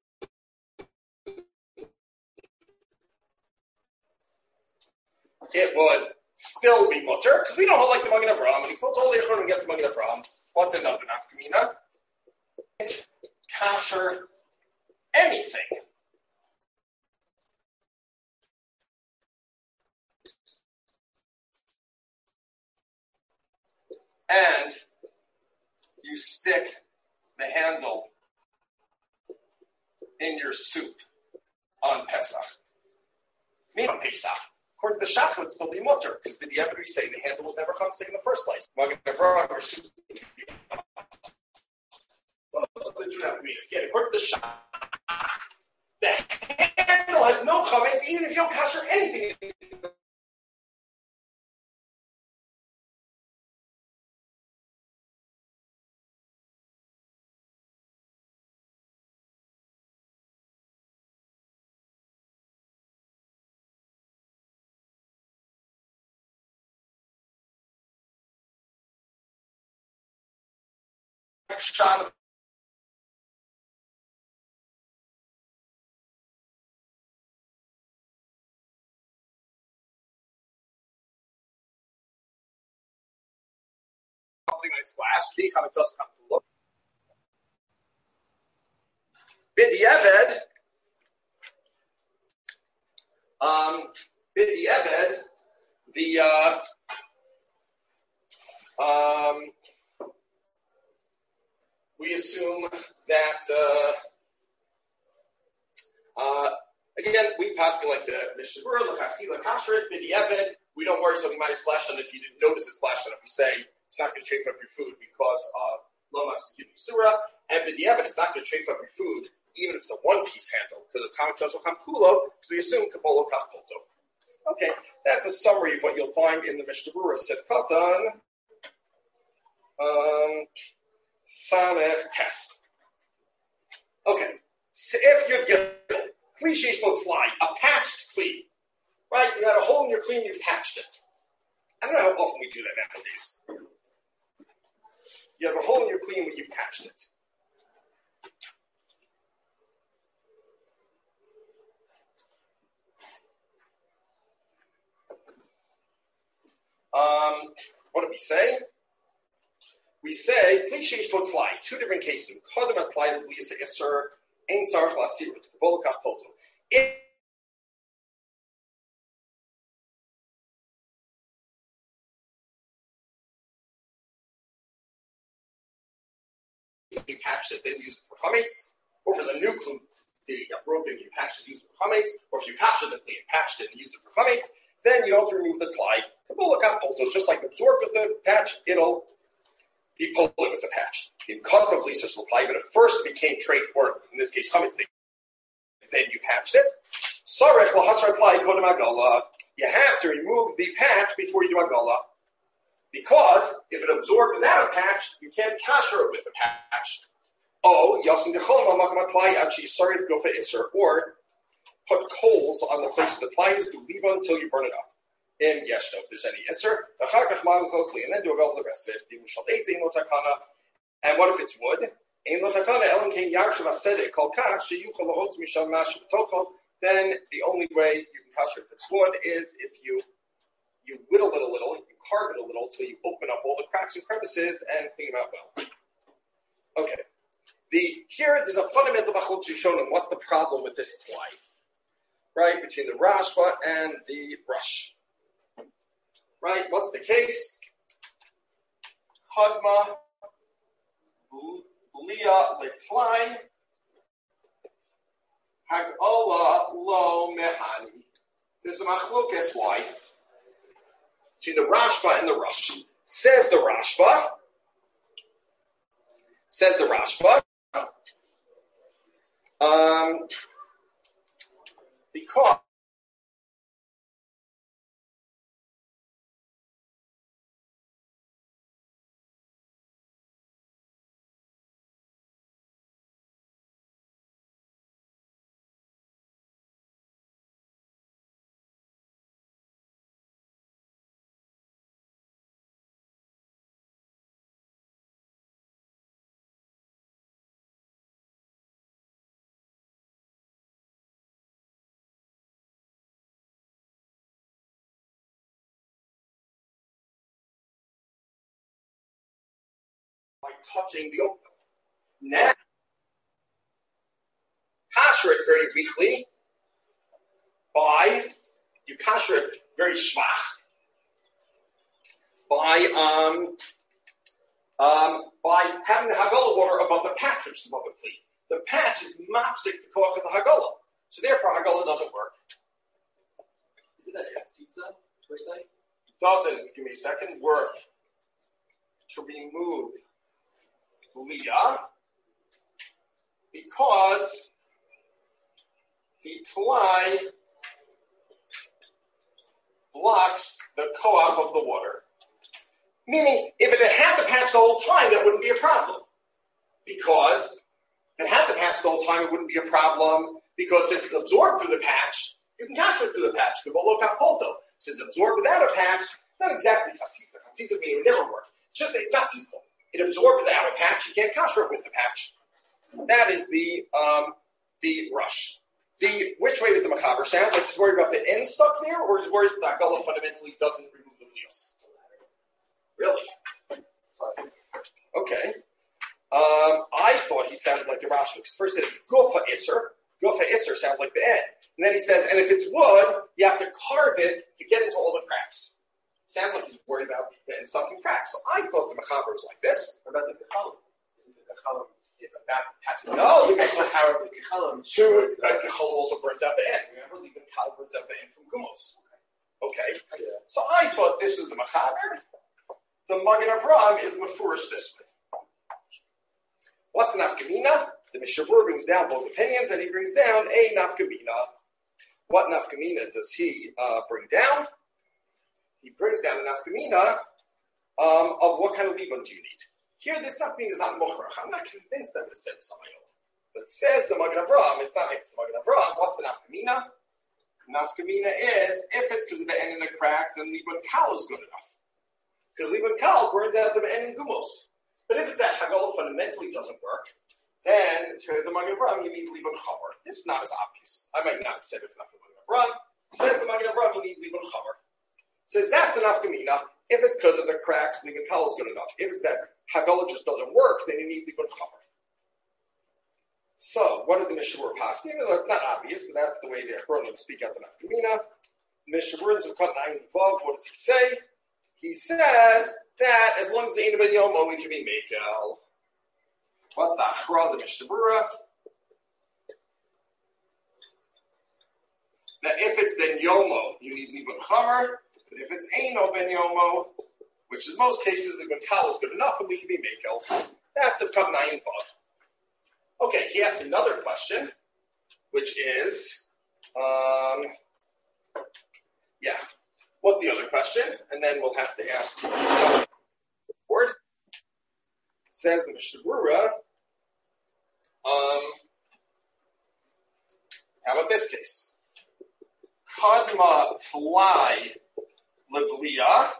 it would still be mutter, because we don't hold like the Magen Avraham, and he quotes all the Achronim against the Magen Avraham. What's another nafkamina? It's kasher anything. And you stick the handle in your soup on Pesach. Mean on Pesach. According to the Shach, it would still be mutter, because the B'di'evet we say the handle was never chametz in the first place. Magen Avraham or soup. Well, those are the two nafkaminas. Again, according to the Shach, the handle has no chametz, even if you don't kasher anything. Shot something like splash. B'di'evet, um, b'di'evet, the uh, um, we assume that uh, uh, again we pass like the Mishabur, Lachachila, Kashrit, B'di'evet. We don't worry something might have splashed on it if you didn't notice it splashed on it. We say it's not going to chafe up your food because of Lomas Surah, and B'di'evet it's not going to chafe up your food even if it's a one-piece handle because of Kamikazo Kamkulo, so we assume Kabolo Kachpolto. Okay, that's a summary of what you'll find in the Mishnah Berurah Sif Katan. Um, Sameh Tes. Okay, so if you're getting Kli Sheish Bo Tlai, a patched Kli, right? You had a hole in your Kli and you patched it. I don't know how often we do that nowadays. You have a hole in your Kli and you patched it. Um, what do we say? We say, Kli Sheish Bo Tlai, two different cases. Kodem Atlai L'Bliyas Isser, Ein Sarach L'Asirut, Kabol Kach Polto. If you patched it, then use it for chametz, or for the new Kli, you got broken, you patched it, use it for chametz, or if you captured the Kli and patched it and used it for chametz, then you don't remove the Tlai. Kabol Kach Polto is just like absorbed with the patch, it'll be pulled with the patch. In Kodem Atlai will Tlai, but at first it became trade for, in this case, chametz. Then you patched it. Sarech L'Hasar Tlai Kodem Agala. You have to remove the patch before you do Agala. Because if it absorbed without a patch, you can't kasher it with the patch. Oh, Yasin Dechol Makam Tlai Achi Sarech Gofa Isser, or put coals on the place of the Tlai is to leave it until you burn it up. In Yeshno, if there's any Isser, and then do all the rest of it. And what if it's wood? Then the only way you can kasher if it's wood is if you you whittle it a little, you carve it a little, so you open up all the cracks and crevices and clean them out well. Okay. The here there's a fundamental machlokes shown on what's the problem with this slide, right? Between the Rashba and the Rush. Right? What's the case? Kodma Blia Litlai Hag'ola Lo Mehani. There's a machlokes why between the Rashba and the Rush. Says the Rashba. Says the Rashba. Um, because by touching the open. Now, kasher it very weakly by, you kasher it very schwach, by um, um, by having the Hagala water above the patch, which is above the cleat. The patch is mafsik the koach of the Hagala. So therefore, Hagala doesn't work. Is it a chatzitza, per se? Doesn't, give me a second, work to remove Leah, because the Tlai blocks the koach of the water. Meaning, if it had had the patch the whole time, that wouldn't be a problem. Because if it had the patch the whole time, it wouldn't be a problem. Because since it's absorbed through the patch, you can kasher it through the patch. Since it's absorbed without a patch, it's not exactly chatzitza. Chatzitza meaning it would never work. It's just it's not equal. It absorbed without a patch. You can't kasher it with the patch. That is the um, the rush. The which way did the machaber sound? Like he's worried about the end stuck there, or he's worried that Hagala fundamentally doesn't remove the lios? Really? Okay. Um, I thought he sounded like the Rashi. First he said Gufa Isser. Gufa Isser sounds like the end. And then he says, and if it's wood, you have to carve it to get into all the cracks. Sounds like he's worried about getting stuck in cracks. So I thought the mechaber was like this. What about the Kechalim? Isn't the Kechalim, it's a bad pattern. No, the actually how the Kechalim True, shows but that. Kechol also burns out the end. Remember, even Kal burns out the end from Gumos. Okay, Yeah. so I thought this was the mechaber. The Magen Avraham is mafurish this way. What's the nafkamina? The Mishabur brings down both opinions, and he brings down a nafkamina. What nafkamina does he uh, bring down? He brings down a nafkamina um, of what kind of libun do you need. Here, this nafkamina is not mochrach. I'm not convinced that it says Samayon. But it says the Magen Avraham, it's not like the Magen Avraham. What's the nafkamina? Nafkamina is, if it's because of the end in the cracks, then libun kal is good enough. Because libun kal burns out the end in gumos. But if it's that Hagala fundamentally doesn't work, then says the Magen Avraham, you need libun chavar. This is not as obvious. I might not have said it if not the Magen Avraham. Says the Magen Avraham, you need libun chavar. Says that's the nafkamina. If it's because of the cracks, libun kal is good enough. If it's that Hagala just doesn't work, then you need libun chavar. So, what is the Mishabur passing? Well, it's not obvious, but that's the way the Achronim speak out the nafkamina. Mishabur in Zevkot nine Vav, what does he say? He says that as long as the Ein Ben Yomo, we can be Mekel. What's the Achra, the Mishabura? That if it's Ben Yomo, you need Libun Chamer. But if it's Eino Ben Yomo, which is most cases, Libun Kal is good enough, and we can be Mekel. That's Zevkot nine Vav. Okay, he asks another question, which is, um, yeah. What's the other question? And then we'll have to ask the word. Says the Mishnah Berurah, um, how about this case? Kadma tlai lebliya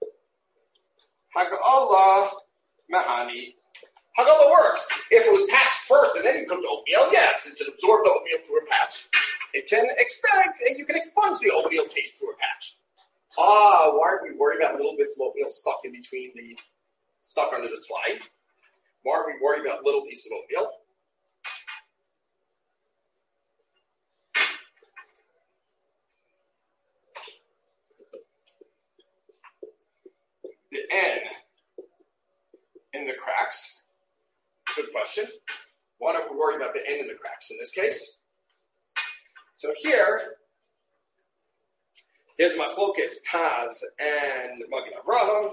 hagala mahani. Hagala works. If it was patched first and then you cooked oatmeal, yes, it's an absorbed oatmeal through a patch. It can expect, you can expunge the oatmeal taste through a patch. Ah, why are we worried about little bits of oatmeal stuck in between the, stuck under the tlai? Why are we worried about little pieces of oatmeal? The N in the cracks. Good question. Why don't we worry about the N in the cracks in this case? So here, there's Machlokes Taz and Magen Avraham.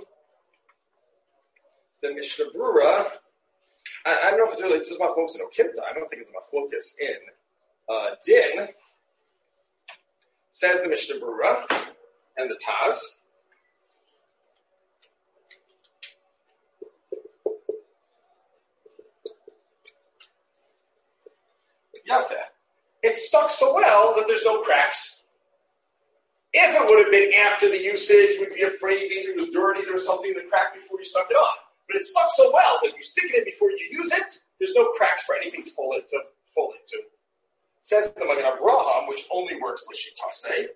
The Mishnah Berurah, I, I don't know if it's really, it's just Machlokes in Okimta. I don't think it's Machlokes in uh, Din. Says the Mishnah Berurah and the Taz. Yafeh. It's stuck so well that there's no cracks. If it would have been after the usage, we'd be afraid maybe it was dirty, there was something that cracked before you stuck it on. But it's stuck so well that you stick it in before you use it, there's no cracks for anything to fall into. Fall into. Says the Magen Avraham, which only works with Shitase.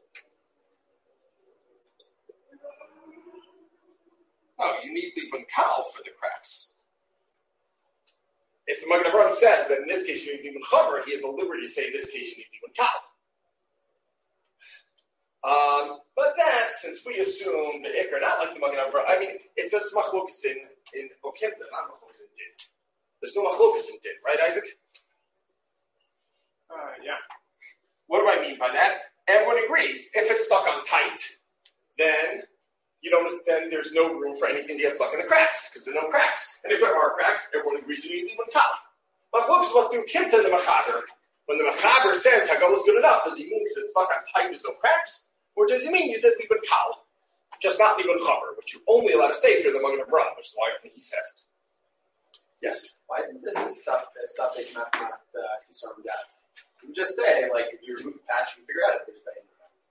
No, you need the Bunkal for the cracks. If the Magen Avraham says that in this case you need Libun Chamer, he has the liberty to say in this case you need Libun Kal. Um, but that, since we assume the Ikra, not like the Magen Avraham, I mean, it's just Machlokas in, in Okimta, not Machlokas in Din. There's no Machlokas in Din, right, Isaac? Uh, yeah. What do I mean by that? Everyone agrees. If it's stuck on tight, then you don't. Then there's no room for anything to get stuck in the cracks because there are no cracks. And if there are cracks, everyone agrees you need Libun Kal. Machlokas what through Kimta and the Machaber. When the Machaber says Hagala is good enough, does he mean because it's stuck on tight, there's no cracks? Or does he mean you did Libun Kal, just not Libun Chamer, which you're only allowed to say for the Magen Avraham, which is why he says it. Yes? Why isn't this a suffix, not not concerned that? You can just say, like, if you remove a patch, you can figure out if there's pain.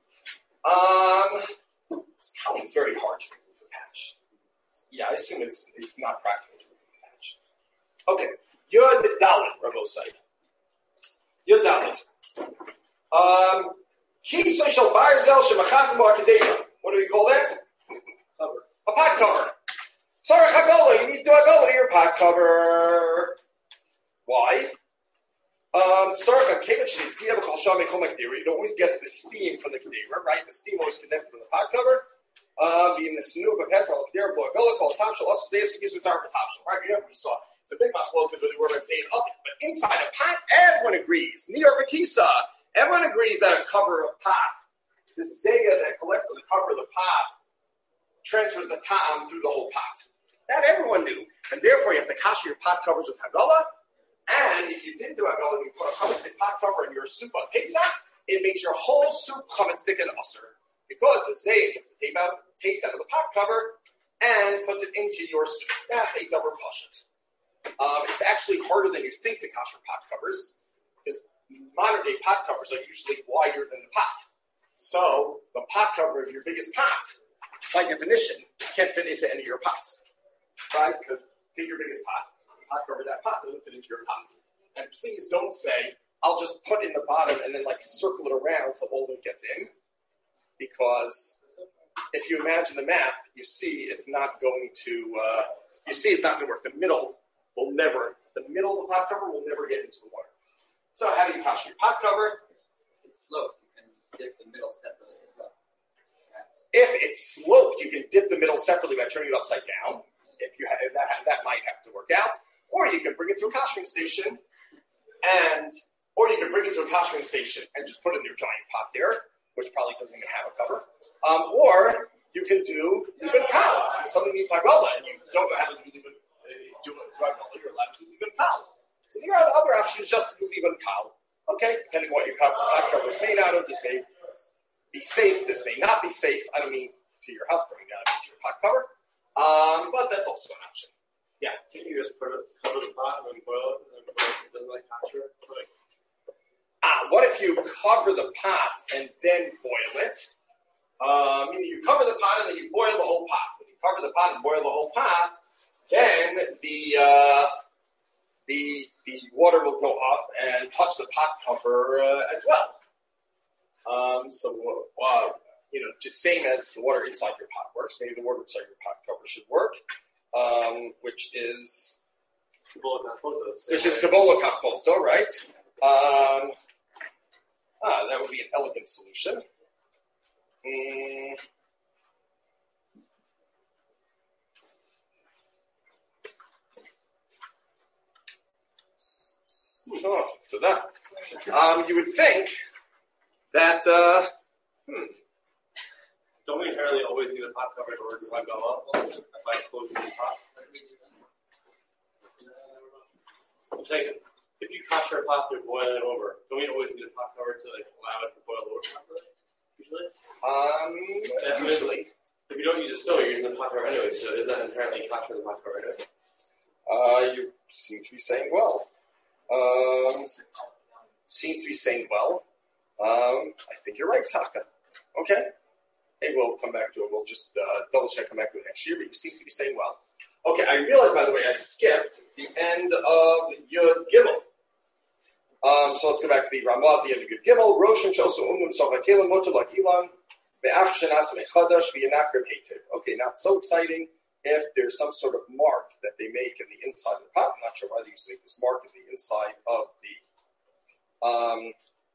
Um, it's probably very hard to remove a patch. Yeah, I assume it's it's not practical to remove a patch. Okay, you're the Dalit, Rabosai. You're Dalit. Um, what do we call that? Cover. A pot cover. Sorry, Hagala, you need to do Hagala to your pot cover. Why? Um, it always gets the steam from the Kedera, right? The steam always condenses in the pot cover. Uh, being the snoop of Hesel, there, boy, go look all top shall also days to use with our top shall. Right, we saw it's a big machlokas where the word might say up, but inside a pot, everyone agrees. Near Bakisa, everyone agrees that a cover of pot, the zega that collects on the cover of the pot, transfers the ta'am through the whole pot. That everyone knew, and therefore you have to kasher your pot covers with hagala. And if you didn't do hagala, you put a chametz pot cover in your soup on Pesach, it makes your whole soup chametz stick and usher. Because the zayik gets the taste out of the pot cover and puts it into your soup. That's a double pashut. Um, it's actually harder than you think to kasher pot covers, because modern day pot covers are usually wider than the pot. So the pot cover of your biggest pot, by definition, can't fit into any of your pots, right? Because take your biggest pot, the pot cover of that pot doesn't fit into your pot. And please don't say, I'll just put in the bottom and then like circle it around so all of it gets in. Because if you imagine the math, you see it's not going to, uh, you see it's not going to work. The middle will never, the middle of the pot cover will never get into the water. So how do you kasher your pot cover? It's sloped. You can dip the middle separately as well. If it's sloped, you can dip the middle separately by turning it upside down. If you have, that, that might have to work out. Or you can bring it to a kashering station, and, or you can bring it to a kashering station and just put it in your giant pot there, which probably doesn't even have a cover. Um, or you can do even kal. So something needs hagala, and you don't know how to do even do hagala. You're allowed to do even kal. So the other option is just to do even kal. Okay, depending on what your cover, cover is made out of. This may be safe. This may not be safe. I don't mean to your house burning down to your pot cover, um, but that's also an option. Yeah. Can you just put it, cover the pot and then boil it, and it doesn't like kasher? Like, Ah, what if you cover the pot and then boil it? Um, you cover the pot and then you boil the whole pot. When you cover the pot and boil the whole pot, then the uh, the the water will go up and touch the pot cover uh, as well. Um, so, uh, you know, just same as the water inside your pot works. Maybe the water inside your pot cover should work, um, which is which is Kabbalah Kachpolto, right? Um, Ah, that would be an elegant solution. Mm. Oh, so that. Um, you would think that, uh, hmm. Don't we inherently always need a pot cover in order to wipe it off by closing the pot? I'm saying, if you kasher a pot through boiling it over, don't we always need a pot cover to like allow it to boil over properly? Usually? Um, And usually. If you don't use a stove, you're using a pot cover anyway, so is that inherently kasher the pot cover anyway? Uh, you seem to be saying well. Um, seem to be saying well. Um, I think you're right, Taka. Okay. Hey, we'll come back to it. We'll just uh, double check, come back to it next year, but you seem to be saying well. Okay, I realized, by the way, I skipped the end of Yud Gimel. Um, so let's go back to the Ramah at the end of Yud Gimel. Roshan Shosu Umum Sovakelim Motul Akilan Be'ach Shenas Mechadash V'Yanakrim Hated. Okay, not so exciting if there's some sort of mark that they make in the inside of the pot. I'm not sure why they used to make this mark in the inside of the um,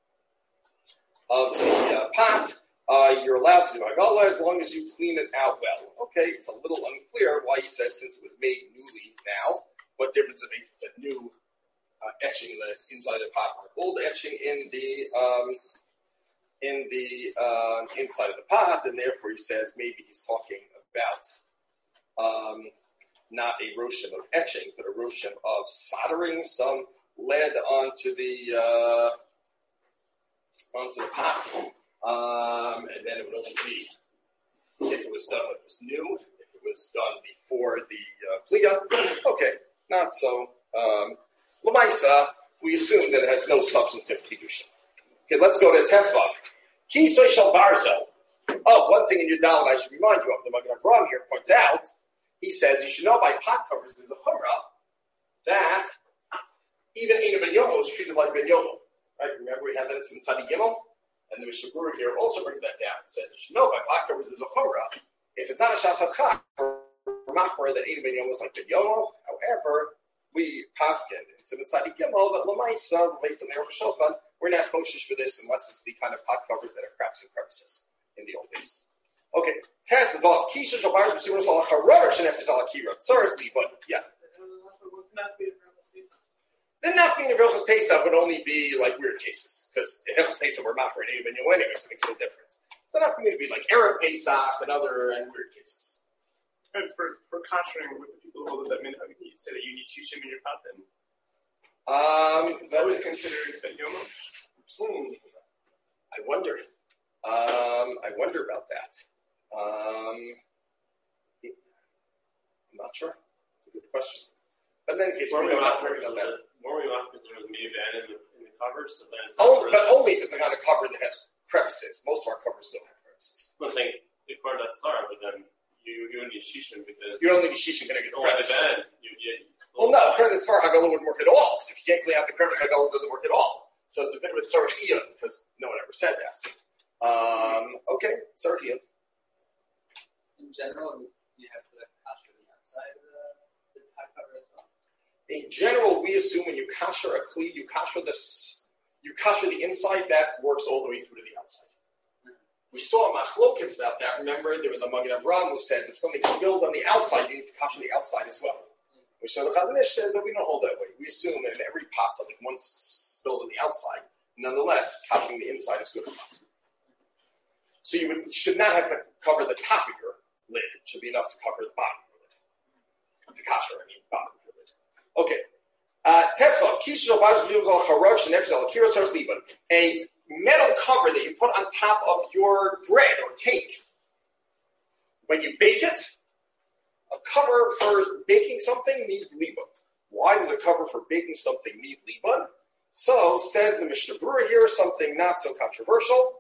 of the uh, pot. Uh, you're allowed to do hagala as long as you clean it out well. Okay, it's a little unclear why he says since it was made newly now. What difference it makes? It's a new uh, etching in the inside of the pot or old etching in the um, in the uh, inside of the pot, and therefore he says maybe he's talking about um, not a roshem of etching, but a roshem of soldering some lead onto the uh, onto the pot. Um, and then it would only be if it was done when it was new, if it was done before the uh, Pliya. Okay, not so. Um, Lamaisa, we assume that it has no substantive kedusha. Okay, let's go to Tesvav. Kisoy shel barzel. Oh, one thing in your Dalit I should remind you of. The Magen Avraham here points out. He says you should know by pot covers there's a chumrah that even Ina Ben Yomo is treated like Ben Yomo. Right? Remember we had that in Tzadi Gimel? And the Mishnah Berurah here also brings that down. It says, you should know by pot covers there's a chumrah. If it's not a shasat chak, or machmer that Ina Ben Yomo is like Ben Yomo, however, we paskin, it's in Tzadi Gimel, that Lamaisa, based on the Aruch Shulchan, we're not choshish for this unless it's the kind of pot covers that have cracks and crevices in the old days. Okay. Test of Kisha Jabar Sumas al Haror Shenefis al Akira. Certainly, but yeah. What's not being The nafmin of Hilchos Pesach would only be like weird cases, because in Hilchos Pesach we're not ready even anyway, so it makes no difference. So nafmin would be like Erev Pesach and other and weird cases. And for, for contrasting with the people who hold that minhag, you say that you need shishim in your pattern. Um, It's that's always considered Ben Yoma. Hmm. I wonder. Um, I wonder about that. Um, I'm not sure. It's a good question. But in any case, More we we don't have want to worry about that. more we want because there was maybe ban in the, in the cover, so then it's Only, not but only if it's a kind of cover that has crevices. Most of our covers don't have crevices. I'm saying the cover that star, but then you you need shishim because You don't need a shisha going to get it's the only the crevice. ban. You get Well, no, according to this far, Hagala wouldn't work at all. Because if you can't clean out the crevice, Hagala doesn't work at all. So it's a bit of a tzarchiyah, because no one ever said that. Um, okay, tzarchiyah. In general, you have to kasher the outside of the, the hot cover as well. In general, we assume when you kasher a kli, you kasher the you kasher the inside. That works all the way through to the outside. We saw a machlokas about that. Remember, there was a Magen Avraham who says if something's spilled on the outside, you need to kasher the outside as well. We saw the Chazon Ish says that we don't hold that way. We assume that in every pot something once spilled on the outside, nonetheless, kashering the inside is good enough. So you would, should not have to cover the top of your lid. It should be enough to cover the bottom of your lid. To kasher, I mean, bottom of your lid. Okay. Tesvav, Kisha Bazal al Charag Shenefesh al Akira Tzarich Liban. A metal cover that you put on top of your bread or cake. When you bake it, a cover for baking something needs liban. Why does a cover for baking something need liban? So, says the Mishnah Berurah here, something not so controversial.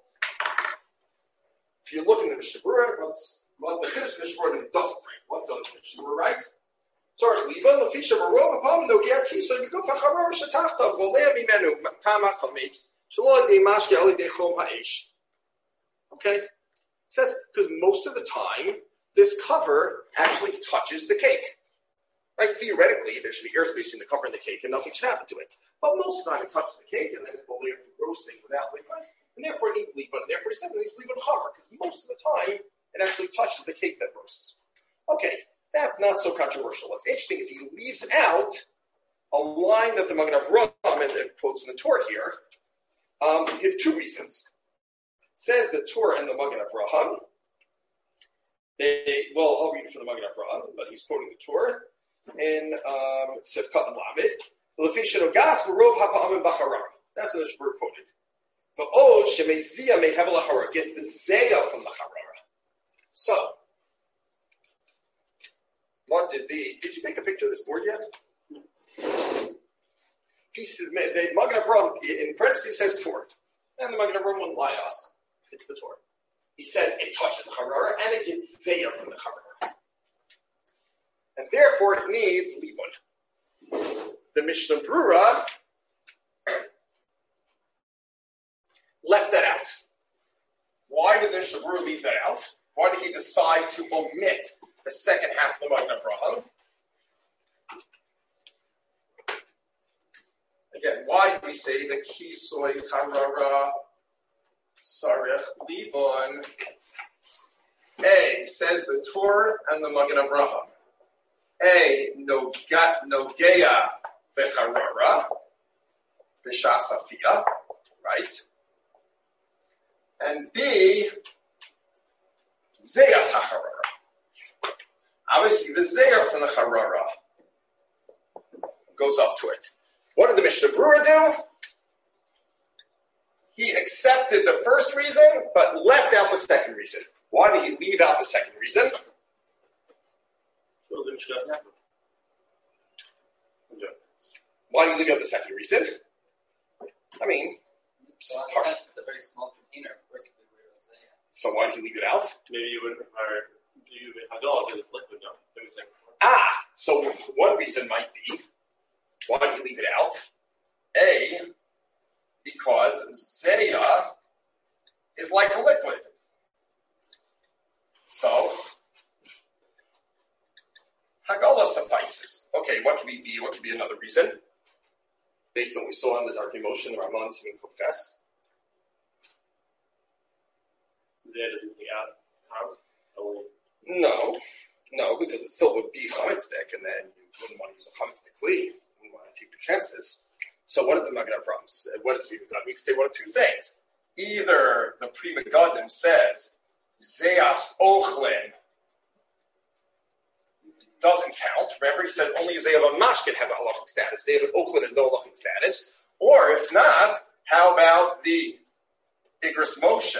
If you look in the Mishnah Berurah, what's what the Chiddush Mishnah Berurah doesn't bring? What does the Mishnah Berurah write? Tzarich liban lefisha barov upon no gerkisa yikuf hacharor shetachtav volei mimenu tamach hamet shelo de mashke ali de chom ha'esh. Okay, it says because most of the time this cover actually touches the cake. Right? Theoretically, there should be airspace in the cover and the cake, and nothing should happen to it. But most of the time, it touches the cake, and then it's fully roasting without liquid, and therefore it needs liquid, and therefore it says it needs liquid cover, because most of the time, it actually touches the cake that roasts. Okay, that's not so controversial. What's interesting is he leaves out a line that the Magen Avraham, and it quotes from the Torah here, um, give two reasons. Says the Torah and the Magen Avraham. They, well, I'll read it for the Magen Avraham, but he's quoting the Torah in um, Sifkat and Lamed. That's what the Shur quoted. The Od Shemezia Mehebel Hachara gets the Zeya from the Harara. So, what did the? Did you take a picture of this board yet? He says the Magen Avraham in parentheses says Torah, and the Magen Avraham won't lie to us. It's the Torah. He says it touches the Harara and it gets Zeya from the Harara. And therefore it needs Libun. The Mishnah Berurah left that out. Why did the Mishnah Berurah leave that out? Why did he decide to omit the second half of the Magen Avraham? Again, why did we say the Kisoy Harara Sarech Libun? A, says the Torah and the Magen Avraham. A, Noga, Nogea Becharara, Beshasafia, right? And B, Zeyas HaCharara. Obviously, the Zeya from the Charara goes up to it. What did the Mishnah Berurah do? He accepted the first reason, but left out the second reason. Why did he leave out the second reason? Why did he leave out the second reason? I mean, Well, in a sense, it's a very small container. Of course, it would be able to say it. so why did he leave it out? Maybe you wouldn't require you Hadol because it's liquid, no. It was like, Ah, so one reason might be, why did he leave it out? A, because Zeya is like a liquid. So, Hagala suffices. Okay, what could be? What could be another reason? Based on what we saw in the Dark Emotion, the Ramon Simin Kufkas. Zed doesn't take out. How? Only. No, no, because it still would be chametzik, and then you wouldn't want to use a chametzik kli. You wouldn't want to take your chances. So what is the Magen Avraham say? What is the Pri Megadim? We can say one of two things. Either the Pri Megadim says Zeas Ochlin doesn't count. Remember, he said only Zeyav Mashkin has a halachic status. Zeyav Ochlin has no halachic status. Or if not, how about the Igros Moshe,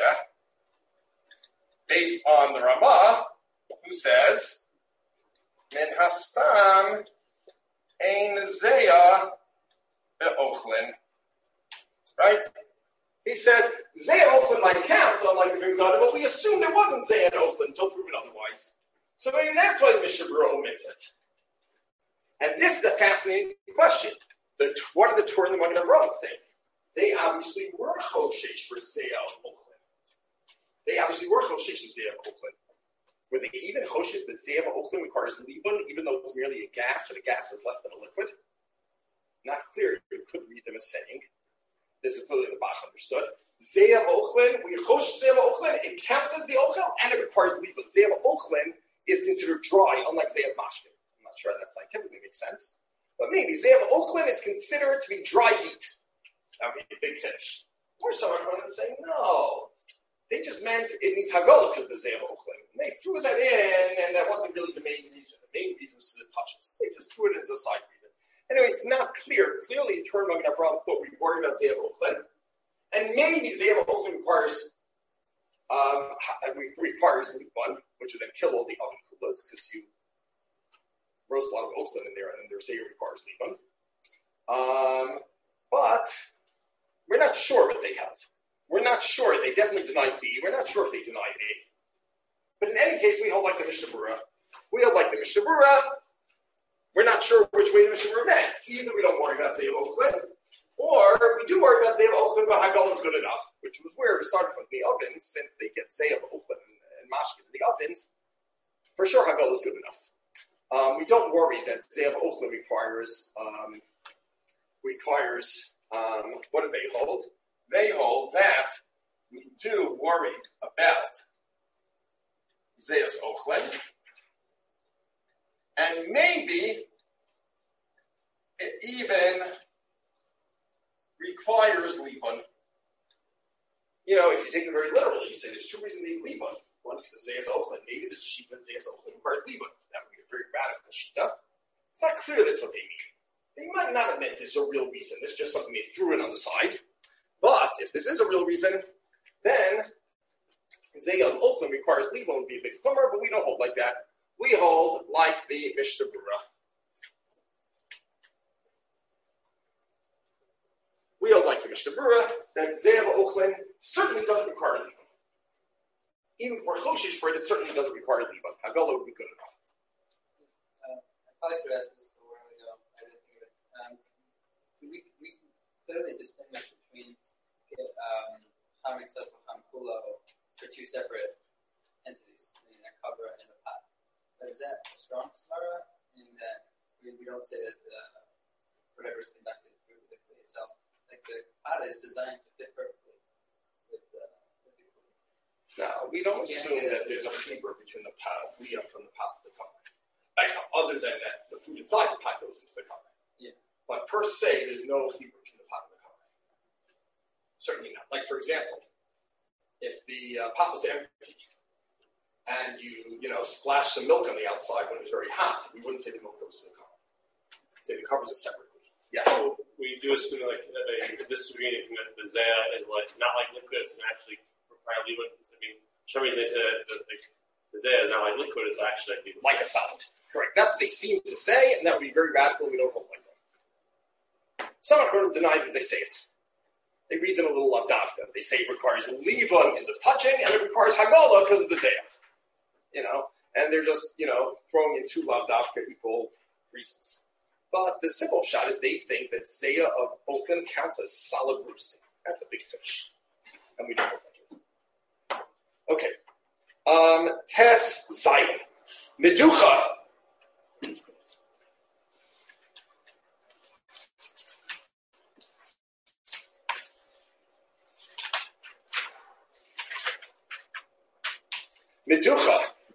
based on the Ramah, who says Min Hastam Ein Zeya Be'ochlin. Right? He says Zeya Ochlin might count, unlike the Pri Megadim, but we assume there wasn't Zeya Ochlin until proven otherwise. So maybe that's why the Mishnah Berurah omits it. And this is a fascinating question. The, what did the Torah and the Magen Avraham think? They obviously were choshesh for Zeya Ochlin. They obviously were choshesh of Zeya Ochlin. Were they even choshesh that Zeya Ochlin requires libun, even though it's merely a gas, and a gas is less than a liquid? Not clear. You could read them as saying. This is clearly the Bach understood. Zeya Ochlin, when you choshesh Zeya Ochlin, it counts as the ochel and it requires libun. Zeya Ochlin is considered dry, unlike Zeyav Mashkin. I'm not sure that scientifically makes sense. But maybe Zeyav Ochlin is considered to be dry heat. That would be a big finish. Or someone would say, no, they just meant it needs Haggalah because of the Zeyav Ochlin. And they threw that in, and that wasn't really the main reason. The main reason was to the touches. They just threw it as a side reason. Anyway, it's not clear. Clearly, the Torah Magen Avraham thought we worried about Zeyav Ochlin. And maybe Zeyav Ochlin requires Um, requires one, which would then kill all the oven kulas because you roast a lot of ochlin in there, and then their Zeya requires libun. Um, but we're not sure what they held. We're not sure. They definitely denied B. We're not sure if they denied A. But in any case, we hold like the Mishnah Berurah. We hold like the Mishnah Berurah. We're not sure which way the Mishnah Berurah meant. Either we don't worry about Zeya ochlin, or we do worry about Zeya ochlin, but Haggalah is good enough, which was where we started from the ovens, since they get Zeya ochlin and mashkin in the ovens. For sure, Haggalah is good enough. Um, we don't worry that Zeya ochlin requires um, requires um, what do they hold? They hold that we do worry about Zeya ochlin, and maybe it even requires libun. You know, if you take it very literally, you say there's two reasons they need libun. One is the Zeya ochlin. Maybe the shita Zeya ochlin requires libun. That would be a very radical shita. It's not clear that's what they mean. They might not have meant this is a real reason. This is just something they threw in on the side. But if this is a real reason, then Zeya ochlin requires libun would be a big chumrah, but we don't hold like that. We hold like the Mishnah Berurah. We hold like the Mishnah Berurah that Zeya ochlin certainly doesn't require libun. Even for choshesh for it, it certainly doesn't require libun. Haggalah would be good enough. Uh, I probably could ask this a while ago. I didn't think of it. Um, we, we clearly distinguish between um, Cham Yitzchak and Cham Kulo for two separate entities, meaning a cover and a pot. But is that a strong svara in that I mean, we don't say that uh, whatever is conducted through the clay itself? Like the pot is designed to fit perfectly with, uh, with the clay. No, we don't assume that there's a chibur between the pot, we are from the pot to the cover. Like, other than that, the food inside the pot goes into the cover. Yeah. But per se, there's no chibur between the pot and the cover. Certainly not. Like, for example, if the uh, pot was empty and you, you know, splash some milk on the outside when it was very hot, we wouldn't say the milk goes to the cover. Say the cover's it separately. Yes. So we do assume like that this agreement that the Zeya is like not like liquid, it's actually require libun. I mean, for some reason they said that the, the Zeya is not like liquid, it's actually like, like a solid. Correct. That's what they seem to say, and that would be very radical. We don't hold like that. Some Achronim deny that they say it. They read them a little lavdavka. They say it requires libun because of touching, and it requires Haggalah because of the Zeya. You know, and they're just, you know, throwing in two lavdavka equal reasons. But the simple shot is they think that Zeya of ochlin counts as solid roasting. That's a big fish. And we don't hold like it. Okay. Um, Tes Zion. Meducha. Meducha.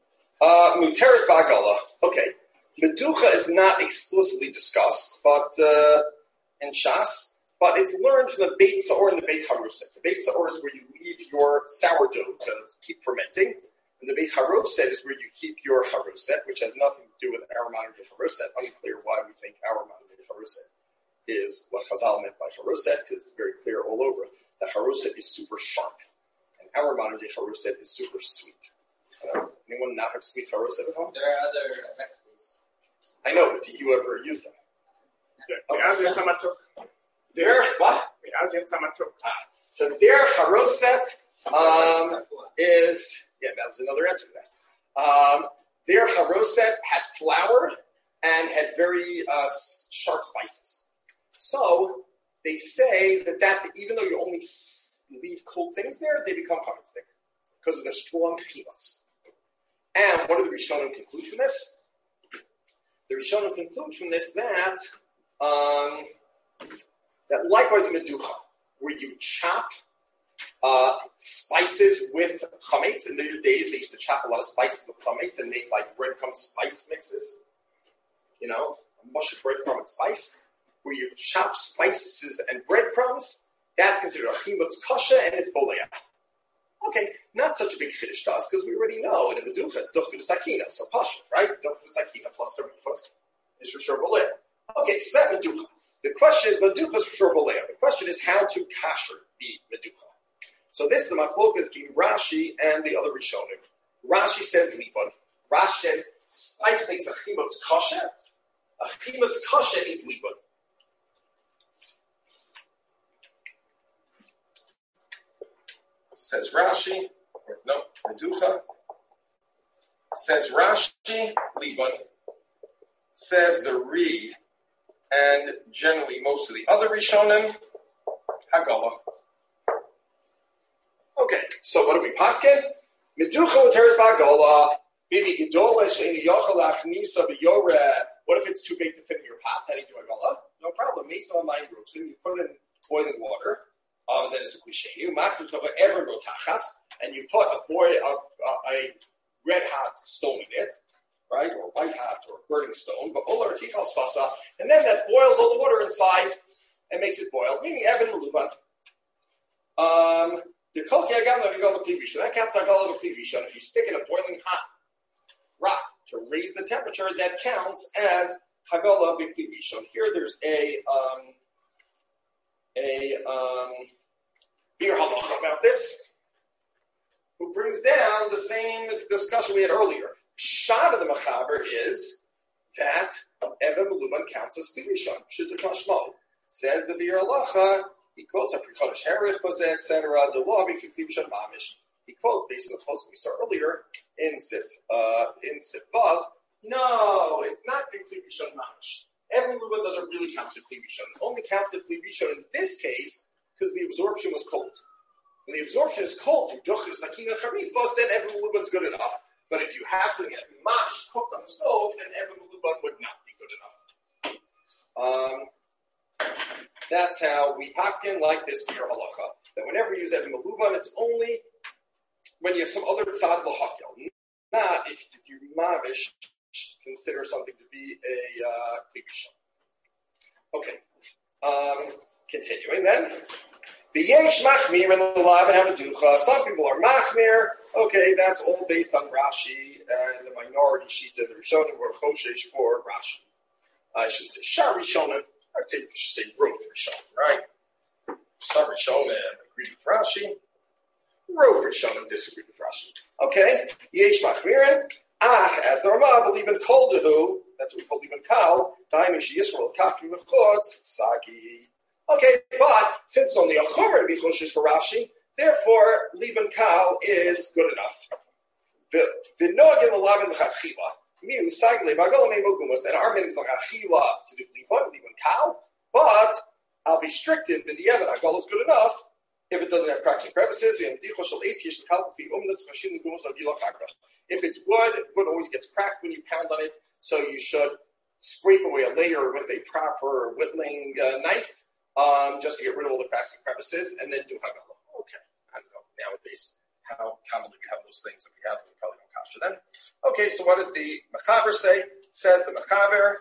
Muteris Bagala. Okay. Meducha is not explicitly discussed, but uh, in Shas, but it's learned from the Beit Saor and the Beit Haruset. The Beit Saor is where you leave your sourdough to keep fermenting, and the Beit Haruset is where you keep your Haruset, which has nothing to do with our modern day Haruset. Unclear why we think our modern day Haruset is what Chazal meant by Haruset, because it's very clear all over. The Haruset is super sharp, and our modern day Haruset is super sweet. Uh, anyone not have sweet Haruset at home? There are other recipes. I know, but do you ever use them? Okay. Their what? So their Haroset um, is yeah, that was another answer to that. Um, their Haroset had flour and had very uh, sharp spices. So they say that, that even though you only leave cold things there, they become chametz because of the strong chimas. And what do the Rishonim conclude from this? The Rishonim conclude from this that um, that likewise in Meducha, where you chop uh, spices with chametz. In later days, they used to chop a lot of spices with chametz and make like breadcrumb spice mixes. You know, mush of breadcrumb and spice. Where you chop spices and breadcrumbs, that's considered a chimutz kasha and it's boleah. Okay, not such a big chiddush to us because we already know in a meducha it's dofku de sakina, so pasha, right? Dofku de sakina plus tarifas is for sure boleah. Okay, so that meducha. The question is, meducha is for sure boleah. The question is how to kasher the meducha. So this is the machlokas between Rashi and the other Rishonim. Rashi says libon. Rashi says spice makes a chimutz kasha. A chimutz kasha needs libon. Says Rashi, or no, Meducha. Says Rashi, Liban. Says the Re, and generally most of the other Rishonim, Hagala. Okay, so what do we paskin? Meducha uteres ba'Hagala. Bibi gedola she'enu yochel achnisa b'yoreh. What if it's too big to fit in your pot? How do you do Hagala? No problem. Mesa on line roasting. You put it in boiling water. Um, and then it's a cliche. You ever tachas, and you put a boy a, a, a red hot stone in it, right, or white hot or burning stone, but olar tichal spasa, and then that boils all the water inside and makes it boil. Meaning Evan Maluban. Um, the kolki agam levigal b'kli that counts agala b'kli rishon. If you stick in a boiling hot rock to raise the temperature, that counts as hagala b'kli rishon. Here, there's a um, a um. Here halacha about this, who brings down the same discussion we had earlier. Shad of the Machaber is that Evan Meluban counts as Klirishon. Shudukashmo says the Bir halacha. He quotes a Prikodesh Herich Bazeh, et cetera. The law be Klirishon Mamish. He quotes based on the post we saw earlier in Sif uh, in Sif Vav. No, it's not the Klirishon Mamish. Evan Meluban doesn't really count as Klirishon. It only counts as Klirishon in this case. Because the absorption was cold. When the absorption is cold, through Dochir, Sakina, Charifos, then Evan Meluban's good enough. But if you have something that mash cooked on the stove, then Evan Meluban would not be good enough. Um, that's how we paskin like this for your halacha. That whenever you use Evan Meluban, it's only when you have some other tzad l'hakel. Not if you mamish consider something to be a uh, klibishon. Okay. Um, continuing then. The yesh machmir and the lav and hamaducha. Some people are machmir. Okay, that's all based on Rashi and the minority shita. The Rishonim were choshesh for Rashi. I should say shar Rishonim. I'd say say rov Rishonim, right? Some Rishonim agree with Rashi. Rov Rishonim disagree with Rashi. Okay, yesh machmirin. Ach, as the Ramah believe in kol dehu. That's what we call even kal. Daimish Yisrael kafri mechutz sagi. Okay, but since it's only a chomer to be choshesh for Rashi, therefore, liban kal is good enough. V'nogin l'lavin l'chachila. Miu sagle b'agol mei mogumus. And our meaning is like achila to do liban, liban kal. But I'll be strict in the Yemen. Agol is good enough if it doesn't have cracks and crevices. If it's wood, wood always gets cracked when you pound on it. So you should scrape away a layer with a proper whittling uh, knife. Um, just to get rid of all the cracks and crevices, and then do hagala. Okay, I don't know nowadays how commonly we have those things. If we have them, we probably don't kasha them. Okay, so what does the Mechaber say? Says the Mechaber,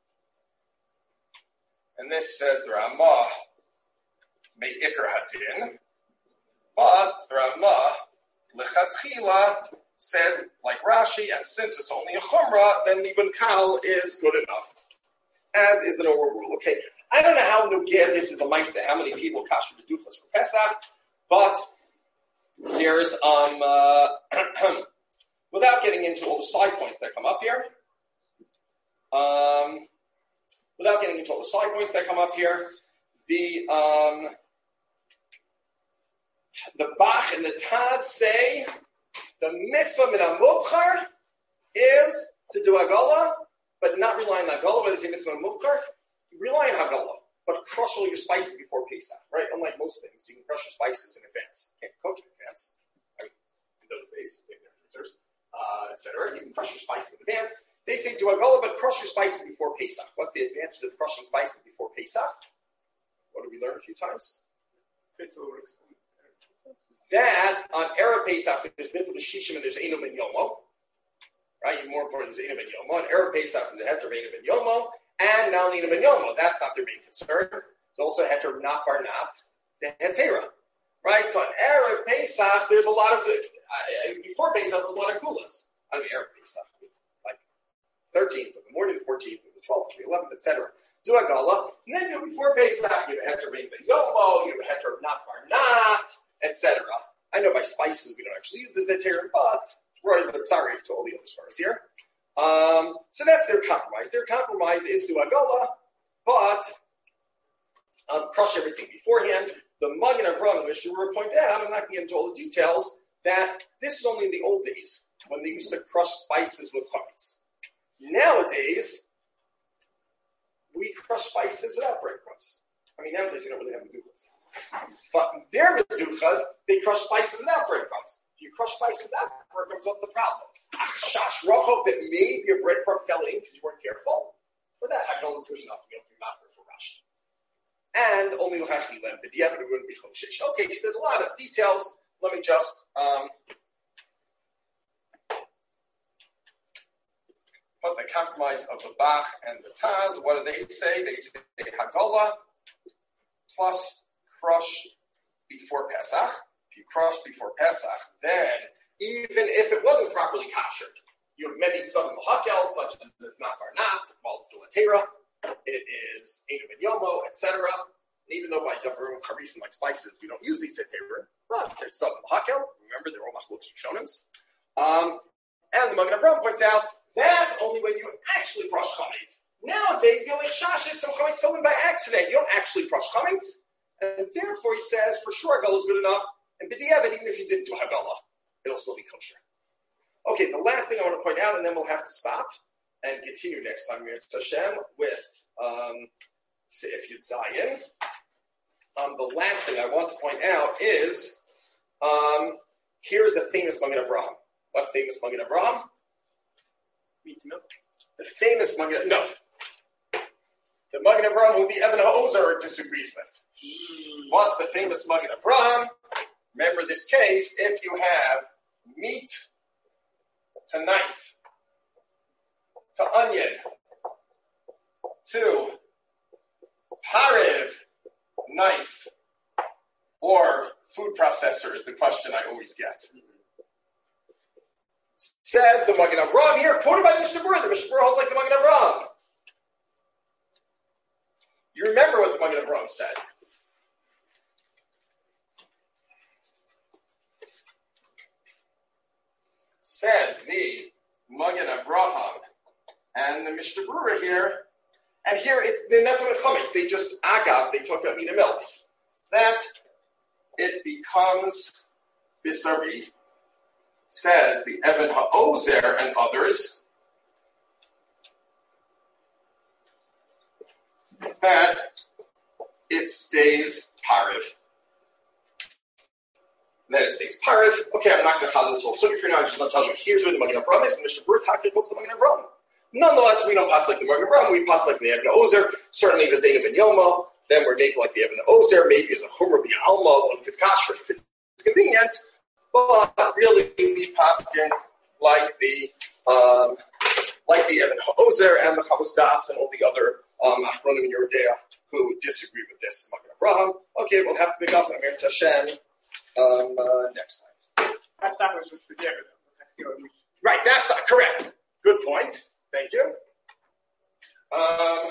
and this says the Ramah may ikar hadin, but the Ramah lechatchila says like Rashi, and since it's only a chumrah, then Nibun Kal is good enough, as is the normal rule. Okay, I don't know how again this is a ma'aseh, how many people kasher beduchas for Pesach, but there's um uh, without getting into all the side points that come up here, um, without getting into all the side points that come up here, the um, the Bach and the Taz say the mitzvah min ha-muvchar is to do Hagala, but not rely on Hagala. Whether they say mitzvah min ha-muvchar, rely on Hagala, but crush all your spices before Pesach, right? Unlike most things, you can crush your spices in advance. You can't cook in advance. I mean, in those days, they didn't have freezers, uh, et cetera. You can crush your spices in advance. They say do Hagala, but crush your spices before Pesach. What's the advantage of crushing spices before Pesach? What did we learn a few times? That on Erev Pesach, there's Mitzvah Shishim and there's Eino Ben Yomo. Right? Even more important, there's Eino Ben Yomo. On Erev Pesach, there's a Heter Eino Ben Yomo. And now Eino Ben Yomo. That's not their main concern. There's also Heter Not Bar Not, the Hetera. Right? So on Erev Pesach, there's a lot of, uh, before Pesach, there's a lot of kulas. I mean, Erev Pesach. Like thirteenth of the morning, the fourteenth, the twelfth, the eleventh, et cetera. Do Hagala. And then before Pesach, you have a Heter Eino Ben Yomo, you have a Heter Not Bar Not, et cetera. I know by spices we don't actually use this Heter, but we're but sorry to all the other stars here. Um, so that's their compromise. Their compromise is do Hagala, but um, crush everything beforehand. The Magen Avraham and the Mishnah Berurah point out, I'm not going to get into all the details, that this is only in the old days when they used to crush spices with chametz. Nowadays, we crush spices without breadcrumbs. I mean, nowadays you don't really have meduchas. But their meduchas, they crush spices without breadcrumbs. If you crush spices without breadcrumbs, what's the problem? Shash rochov that maybe a breadcrumb fell in because you weren't careful. For that, Hagala is good enough. You don't do not for Rashi. And only l'chachila and b'diavad it wouldn't be choshesh. Okay, so there's a lot of details. Let me just um, put the compromise of the Bach and the Taz. What do they say? They say Hagala plus crush before Pesach. If you crush before Pesach, then even if it wasn't properly kashered, you have many some hakel, such as it's not barnat, well, it's the latera, it is eino ben yomo, et cetera. Even though by Davrum Harifim like spices, we don't use these latera, but there's some hakel. Remember, they're all machlokes shonans. Um, and the Magen Avraham points out that's only when you actually crush chametz. Nowadays, the only chash is some chametz fell in by accident. You don't actually crush chametz, and therefore he says for sure Hagala is good enough. And b'diavad, even if you didn't do Hagala, it'll still be kosher. Okay, the last thing I want to point out, and then we'll have to stop and continue next time, Mir Hashem, with um, Seif Yud Zayin. Um, the last thing I want to point out is um, here's the famous Magen Avraham. What famous Magen Avraham? The famous Magen no. The Magen Avraham who the Ibn Ha'ozer disagrees with. What's the famous Magen Avraham? Remember this case, if you have meat to knife, to onion, to pariv, knife, or food processor is the question I always get. Says the Magen Avraham here, quoted by the Mishnah Berurah. The Mishnah Berurah holds like the Magen Avraham. You remember what the Magen Avraham said. Says the Magen Avraham and the Mishnah Berurah here, and here it's the Netzah Chametz. They just agav. They talk about meat and milk. That it becomes bisari. Says the Ibn Ha'ozer and others that it stays pariv. That it stays pariv. Okay, I'm not going to follow this whole subject for now. I'm just going to tell you here's where the Magen Avraham is. And Mishnah Berurah talking about the Magen Avraham. Nonetheless, we don't pass like the Magen Avraham. We pass like the Ibn Ha'ozer. Certainly, if it's Eino ben Yomo, then we're making like the Ibn Ha'ozer. Maybe as a chumrah b'alma, one could kasher if it's convenient. but really we passed in like the um, like the Evan Ha'ozer and the Chavos Das and all the other um, Achronim in Yeridea who disagree with this. Magen Avraham. Okay, we'll have to pick up Amir Tashem um, uh, next time. Perhaps that was just the given. Right, that's uh, correct. Good point. Thank you. Um,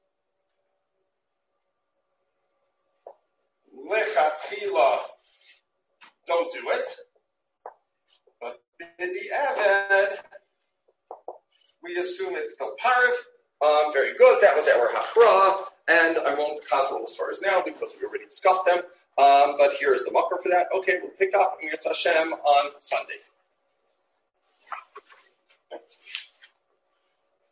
Lechatchila, don't do it. But b'di'avad, we assume it's still parv. Um, very good. That was our hachra, and I won't cause all the stories now because we already discussed them. Um, but here is the makar for that. Okay, we'll pick up Amir Hashem on Sunday.